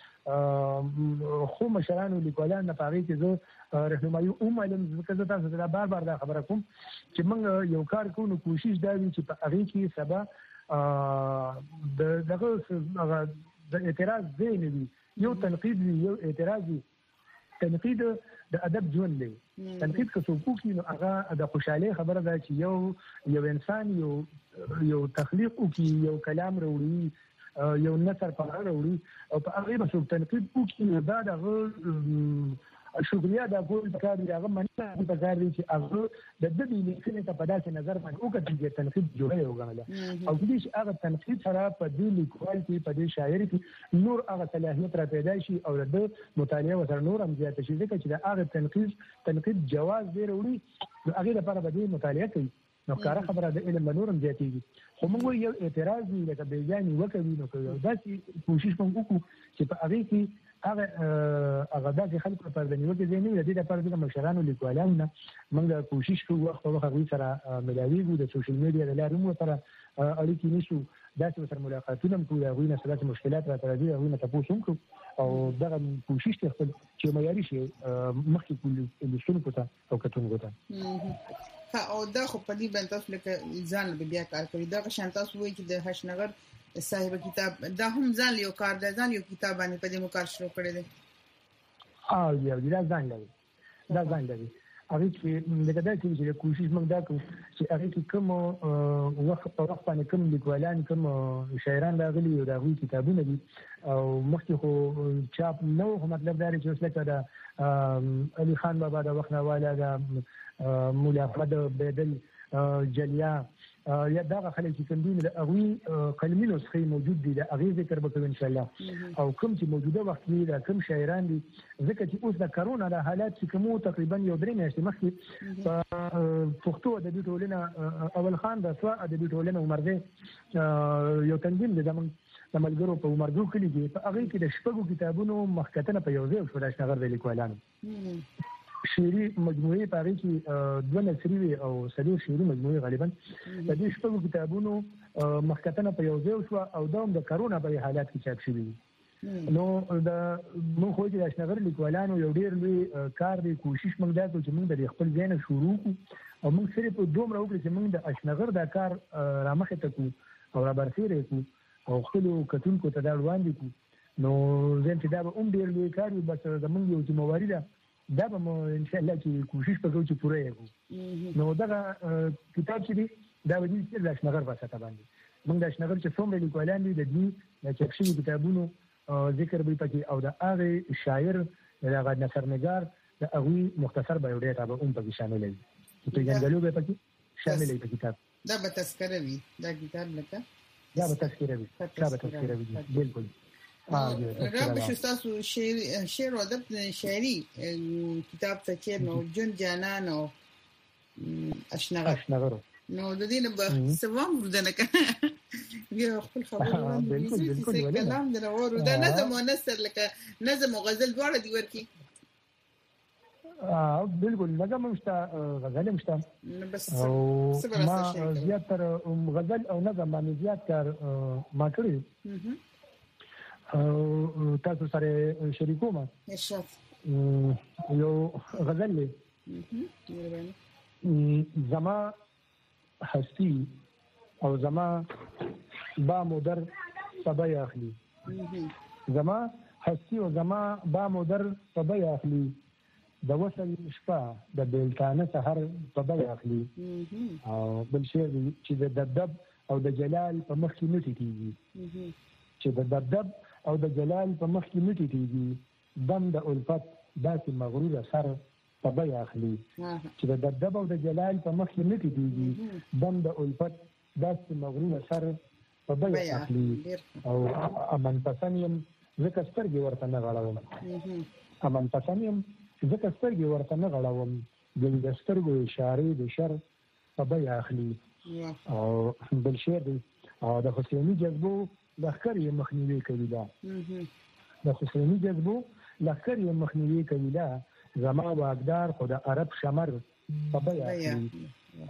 خو مشرانو لیکوالان نه پاره کې زه رهنمایي او معلوم ځکه تاسو ته بار بار دا خبره کوم چې موږ یو کار کوو نو کوشش دا وي چې په هغه کې سبا د دغه د اعتراض ځای نه وي یو تنقید وي یو اعتراض وي تنقید د ادب ژوند دی تنقید که څوک کوي نو هغه د خوشاله خبره ده چې یو یو انسان یو یو تخلیق کوي یو کلام وروړي یو نثر په اړه وروړي او په هغه باندې تنقید کوي دا د شغلیا د ګول کار دی هغه مننه په کار دی چې هغه د دې لیکنې ته په داسې نظر باندې وکړي چې تنقید جوړه وګڼل او چې هغه تنقید سره په دې لیکوال کې په دې شاعر کې نور هغه صلاحیت را پیدا شي او د مطالعه سره نور هم زیات شي ځکه چې هغه تنقید تنقید جواز دی وروړي هغه لپاره به دې مطالعه کوي نو کار خبره د علم نورم زیاتېږي خو موږ یو اعتراض دی لکه بیجانی وکوي نو کوي داسې کوشش کوو چې په هغه کې هغه هغه د خلکو په دې نیوکه ځینې د دې لپاره د مشرانو لیکوالانو نه موږ کوشش کوو وخت په وخت غوي سره ملاویږو د سوشل میډیا د لارې مو سره اړیکې نشو داسې سره ملاقاتونه کوو غوي نه سره مشکلات راځي غوي نه تاسو هم او دغه کوشش ته خپل چې معیاري شي مخکې کول لسونو کوته او کتون کوته ها او دا خو په دې باندې تاسو لکه ځان به بیا کار کوي دا شان تاسو وایي چې د هشنغر صاحب کتاب دا هم ځان یو کار د ځان یو کتاب باندې په دې مو کار شروع کړی دی اه یو دا ځان لري دا ځان لري هغه چې لکه دا چې کوشش موږ دا کوو چې هغه کې کوم وخت په وخت باندې کوم لیکوالان کوم شاعران راغلي او دا غوي کتابونه دي او مخکې خو چاپ نو مطلب دا چې اوس لکه دا علي خان بابا دا وخت نه والا دا مولا احمد بدل جلیا یا دا خلک چې کوم دي د هغوی قلمي نسخې موجود دي د هغې ذکر به کوو ان شاء الله او کوم چې موجوده وخت کې د کوم شاعران دي ځکه چې اوس د کرونا د حالات چې کومو تقریبا یو درې میاشتې مخکې په پښتو ادبي ټولنه اول خان د سوا ادبي ټولنه عمرګې یو تنظیم دی زموږ د ملګرو په عمرګو کلي کې په هغې کې د شپږو کتابونو مخکتنه په یو ځای شو د اشنغر د لیکوالانو شعري مجموعه پاره کې دوه نثري او څلور شعري مجموعه غالبا د دې شپږو کتابونو مخکتنه په یو ځای شو او دا هم د کرونا په حالات کې چاپ شوی نو د مو خو د اشنغر لیکوالانو یو ډیر لوی کار دی کوشش موږ دا کوو چې موږ د خپل ځای نه شروع کړو او موږ صرف دومره وکړو چې موږ د اشنغر دا کار رامخې ته کوو او را برسېره کوو او خپل کتونکو ته دا وړاندې کوو نو ځین چې دا به هم ډیر لوی کار وي بس زموږ یو ذمہواري ده دا به مو ان شاء الله چې کوشش وکړو چې پوره یې کوو نو دا کتاب چې دی دا به دې د اشنغر په ساته باندې موږ د اشنغر چې څومره لیکوالان دي د دې د چاپ شوي کتابونو ذکر به پکې او د هغه شاعر د هغه نثرنګار د هغوی مختصر بایوډیټا به هم پکې شامل وي چې پیژندګلو به پکې شامل وي په کتاب دا به تذکره وي دا کتاب لکه دا به تذکره وي دا به تذکره وي بالکل رب شستاسو شعر شعر و ادب شاعری کتاب ته چې نو جون جانان او اشنغر اشنغر نو د دې نه به سوام ورته کنه بیا خپل خبرونه بالکل بالکل ولې کلام د نور د نظم او نثر لکه نظم او غزل دواړه دی ورکی اه بالکل نظم مشته غزل مشته بس ما زیات تر غزل او نظم باندې زیات کار ما کړی او تاسو سره شریکو ما یو غزل له زما هستی او زما با مدر سبا اخلي زما هستی او زما با مدر سبا اخلي د وصل شپه د بیلتانه سحر سبا اخلي او بل شی چې د دبدب او د جلال په مخ کې نټی کیږي چې د دبدب او د جلال په مخ کې نټی کیږي دم د الفت داسې مغرور سر سبا اخلي چې د دبدب او د جلال په مخ کې نټی کیږي دم د الفت داسې مغرور سر سبا اخلي او امن پسنیم زکه سترګې ورته نه غړوم امن پسنیم ځکه سترګې ورته نه غړوم د سترګو اشارې د شر سبا اخلي او بل شعر دی او د حسیني جذبو لښکر یې مخنیوي کوي دا د حسیني جذبو لښکر یې مخنیوي کوي دا زما واګدار خو د عرب شمر سبا اخلي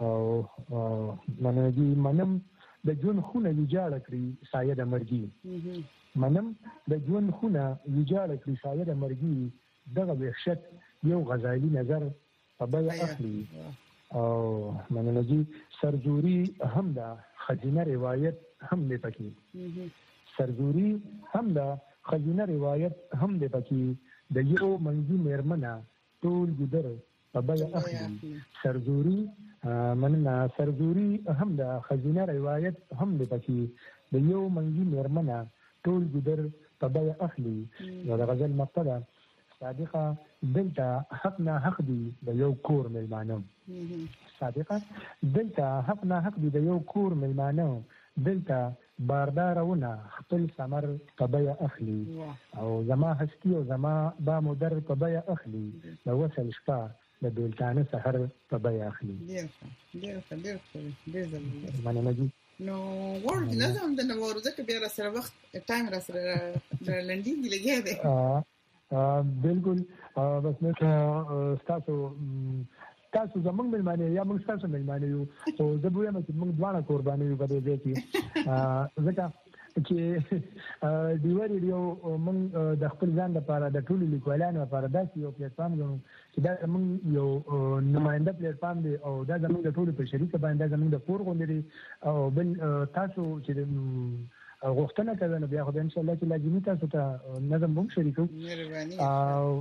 او منګي منم د جون خونه ویجاړ کړی سایه د مرګي منم د جون خونه ویجاړ کړی سایه د مرګي دغه وحشت یو غزالی نظر سبا اخلي او مننجي سرزوري هم دا خزینه روایت هم دی پکې سرزوري هم دا خزینه روایت هم دی پکې د یو منځي مېرمنه ټول ګدر سبا اخلي سرزوري مننه سرزوري هم دا خزینه روایت هم دی پکې د یو منځي مېرمنه ټول ګدر سبا اخلي دا غزل مقتدا صادقه دلته حق نه حق دی د یو کور ملمانه صادقه دلته حق نه حق دی د یو کور ملمانه دلته باردارونه خپل ثمر طبيع اخلي او زما هستی او زما با مدر طبيع اخلي د وصل شپه د بیلتانه سحر طبيع اخلي ډیر ډیر ډیر ډیر معنی مګي نو ورته لازم د نو ورځکه بیا را سره وخت ټایم را سره لنډي لګیا دی بالکل بس مې تاسو تاسو زمونږ ملمانه یا موږ تاسو ملمانه یو او زه به یم چې موږ دواړه قرباني یو په دې ځای کې ځکه چې ډیو ریډیو موږ د خپل ځان لپاره د ټولو لیکوالانو لپاره داسې یو پلیټ فارم ګڼو چې دا موږ یو نماینده پلیټ فارم دی او دا زموږ د ټولو په شریکه باندې زموږ د کور غونډې دي او بل تاسو چې غوښتنه کوي نو بیا خو ان شاء الله چې لازمي تاسو ته نظم هم شریکو او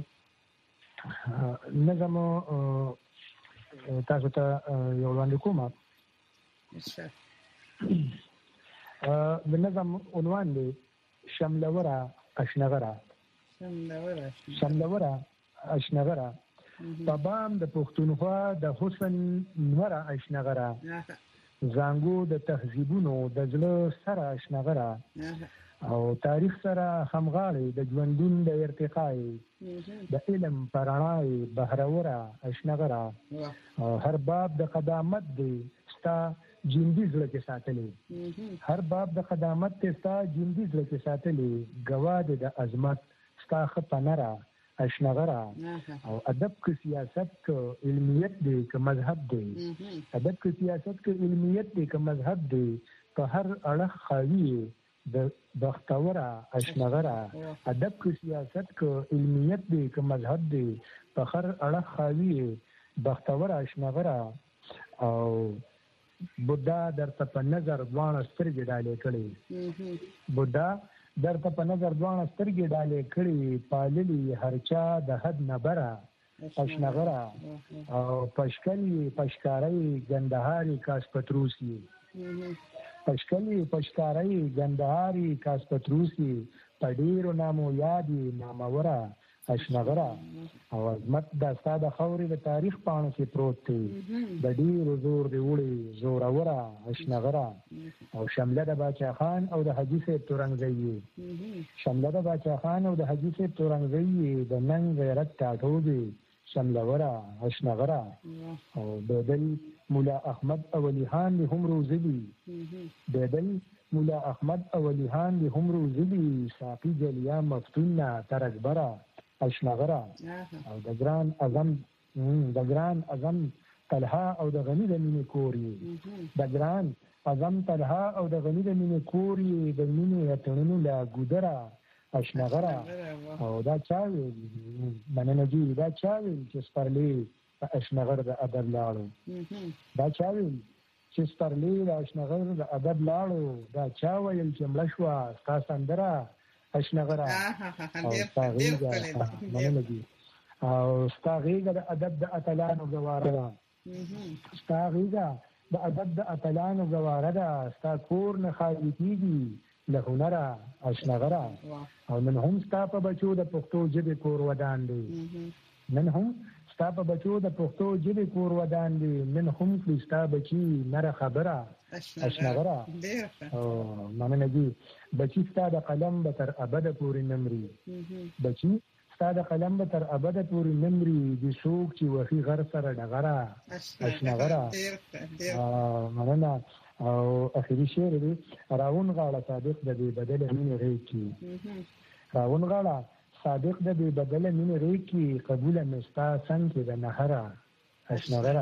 نظم تاسو ته یو وړاندې کوم د نظم عنوان دی شملوره اشنغره شملوره اشنغره طبام د پښتونخوا د حسن نوره اشنغره زانګو د تهذیبونو د ځله سره اشنغره او تاریخ سره همغاړي د ژوندون د ارتقای د علم پرانای بهروره اشنغره او هر باب د قدامت دی ستا جندي زړه کې ساتلې هر باب د قدامت ته ستا جندي زړه کې ساتلې گواد د عظمت ستا خپنره اشنغره او ادب کې سیاست کې علمیت دی که مذهب دی ادب کې سیاست کې علمیت دی که مذهب دی په هر اړه خاوی د بختوره اشنغره ادب کې سیاست کې علمیت دی که مذهب دی په هر اړه خاوی بختوره اشنغره او بودا درته په نظر دوانه سترګې ډالې کړې بودا درته په نظر دوانه سترګې ډالې کړې پاللي هرچا د حد نه بره اشنغره او پشکلی پشکاری ګندهاري کاس پتروسی پشکلی پشکاری ګندهاري کاس پتروسی پډیرو نامو یادي ناموره اشنغره او عظمت د ساده خوري د تاریخ پاڼو کې پروت دی د ډیرو زور دی وړي زوروره اشنغره او شمله د باچا خان او د حاجی صاحب تورنګزی شمله د باچا خان او د حاجی صاحب تورنګزی د ننګ غیرت ټاټوبي شملورا اشنغرا او بدل مولا احمد اولی خان له هم روزلی بدل مولا احمد اولی خان له هم روزلی ساقي جلیا مفتون ترکبرا اشنغرا او د ګران اعظم د ګران اعظم طلحه او د غنی د مینې کوري د ګران اعظم طلحه او د غنی د مینې کوري د مینې اتنونو لا ګودرا اشنغرا او دا چاوي مننه جی دا چاوي چې سپرلی اشنغر د ادب لاړو دا چاوي چې سپرلی د اشنغر د ادب لاړو دا چاوي چې ملشوا تاسندرا اشنغرا او مننه جی او ستاغیګه د ادب د اتلانو غواره ستاغیګه د ادب د اتلانو غواره ده ستا کور نه خالي کیږي له هنره اشنغرا او نن هم ستا په بچو د پښتو ژبې کور ودان دي نن هم ستا په بچو د پښتو ژبې کور ودان دي نن هم ستا بچي نره خبره اشنغرا او مننه جی بچی ستا د قلم به تر ابده پورې نمري بچی ستا د قلم به تر ابده پورې نمري د څوک چې وخی غر سره ډغره اشنغرا مننه او اخیری شعر دی راون غاړه صادق د دې بدل مینې ریکی راون غاړه صادق د دې بدل مینې ریکی قبول مستا څنګه د نهره اشنغرا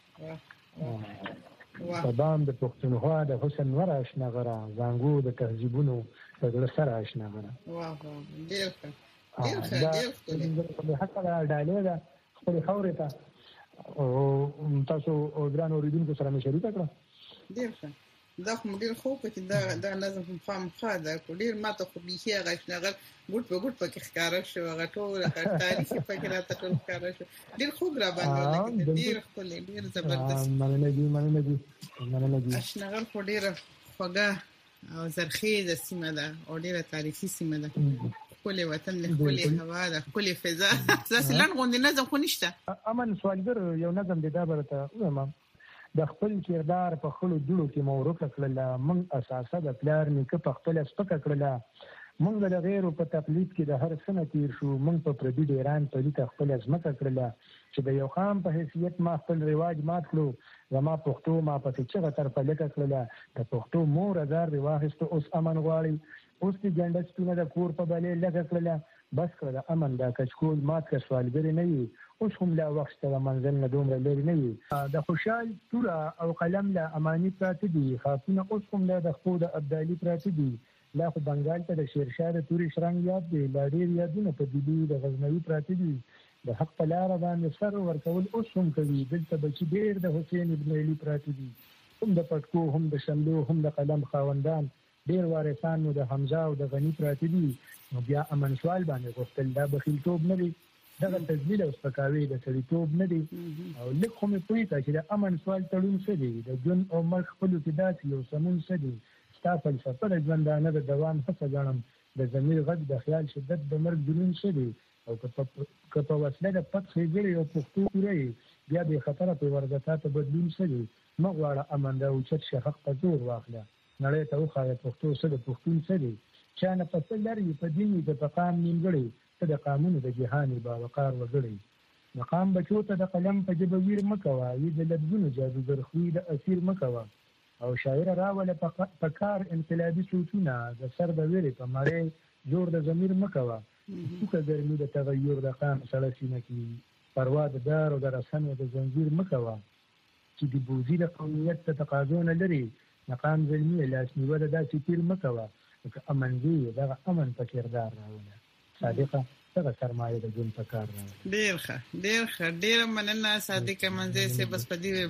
سبام د پښتونخوا د حسن ور اشنغرا زنګو د تهذیبونو د سره اشنغرا واه واه ډیر ښه ډیر ښه ډیر ښه حتی دا ډالې ده خپل خورې ته او تاسو ګران اوریدونکو سره مې شریک کړه ډیر ښه دا خو ډیر خو پکې دا دا نظم هم خام خاله کو ډیر ماته خو بيخي غشنغل ګټ په ګټ پکې ښکارا شو هغه ټول تاریخ پکې راته ټول ښکارا شو ډیر خو ګرا باندې ډیر خو ډیر زبردست مننه دي مننه دي مننه دي اشنغل خو ډیر خوګه او زرخیزه سیمه ده او ډیره تاریخي سیمه ده خپل وطن له خپل هوا ده خپل فضا اساس لن غوندې نظم خو نشته امن سوالګر یو نظم دی دا برته وایم د خپل کردار په خلو دلو کې مورخ کړل من اساسه د پلار نیکه په خپل سپک کړل من د غیرو په تقلید کې د هر سنه تیر شو من په پردي ډیران په لیک خپل ازمکه کړل چې د یو خام په حیثیت ما خپل رواج مات کړو زما پښتو ما په چې تر په لیک کړل د پښتو مور هزار رواخست اوس امن غواړي اوس د ګنده سپینه د کور په بلې لګه کړل بس کړل امن دا کچکول مات کړ سوالګر نه وي اوس هم لا وخت ته منځل نه دومره لري نه وي د خوشحال توره او قلم لا اماني پراته دي خاصونه اوس هم لا د خو د ابدالي پراته دي لا خو بنگال ته د شیرشاه د توري شرنګ یاد دی لا ډیر یادونه په دلی د غزنوي پراته دي د حق په لار باندې سر ورکول اوس هم کوي دلته بچی ډیر د حسین ابن علي پراته دي هم د پټکو هم د شملو هم د قلم خاوندان ډیر وارثان نو د حمزه او د غنی پراته دي نو بیا امن سوال باندې غوښتل دا بخیلتوب نه دی دغه تذلیل او سپکاوی د سړیتوب نه دی او لکه خو مې پوهیږي چې د امن سوال تړون څه دی د ژوند او مرګ خپلو کې داسې یو سمون څه دی ستا فلسفه د ژوندانه د دوام هڅه ګڼم د ضمیر غږ د خیال شدت د مرګ جنون څه دی او که په وسله د پټ ښېګړې او پښتو پوره بیا بې خطره په ورزتاته بدلون څه دی مه غواړه امن دا اوچت شه حق ته زور واخله نړۍ ته وښایه پښتو څه د پښتون څه دی چا نه پسه لري په دین د پقام نیمګړی ته د قانون د جهانی باوقار وګړي مقام بچو ته د قلم په جبه ویر مکوه وی د لبزونو جادوګر خوی د اسیر مکوه او شاعر راوله په کار انقلابي سوچونه د سر د ویرې په مړې جوړ د ضمیر مکوه څوکه ګرمي د تغیر د قام سره سینه کې پروا د دار او د رسنو د زنجیر مکوه چې د بوزي د قومیت ته تقاضا نه لري مقام ظلمي لاس نیوه د داسې تیر مکوه که امن دی دغه امن په کردار راوله صادقه څنګه سرمایه د ژوند په کار راوړي ډیر ښه ډیر ښه ډیر مننه صادقه منځي سه بس په دې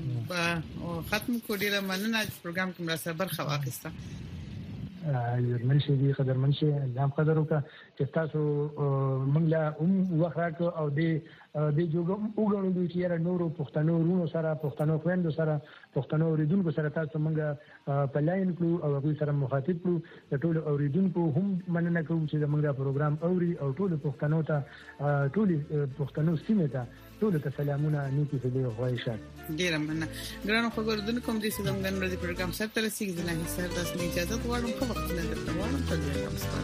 ختم کو ډیر مننه چې پروګرام کې مرسته برخه واخیسته منشي دي قدر منشي نام قدر وکړه چې تاسو موږ لا هم وخت او دې د جوګ وګڼو چې یاره نورو پښتنو ورونو سره پښتنو خويندو سره پښتنو اوریدونکو سره تاسو موږ په لاین کړو او هغه سره مخاطب کړو د ټول اوریدونکو هم مننه کوم چې موږ دا پروګرام اوري او ټول پښتنو ته ټول پښتنو سیمه ته ټول ته سلامونه نیکی په دې غوښه ډیر مننه ګرانو خبردونکو کوم دې چې موږ نن ورځې پروګرام سره تر سیګ ځنه هیڅ تاسو اجازه غواړم په وخت نه درته وایم په دې کمسپار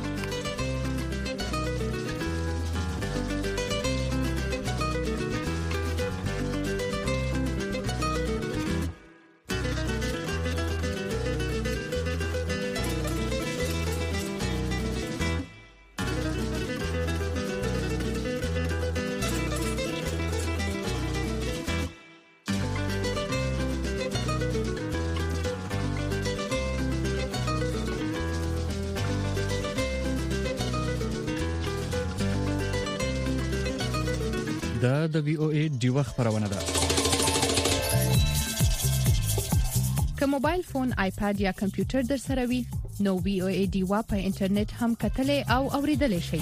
د د وی او ای ډیوا خبرونه ده. که موبایل فون، آیپاد یا کمپیوټر در سره وي نو وی او ای ډیوا په انټرنیټ هم کتلې او اوریدلې شي.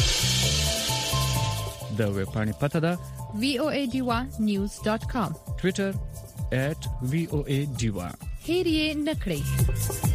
د ویب پاڼې پته ده وی او ای ډیوا نیوز ډاٹ کام. ټوئیټر ایٹ وی او ای ډیوا. هیر یې نکړئ.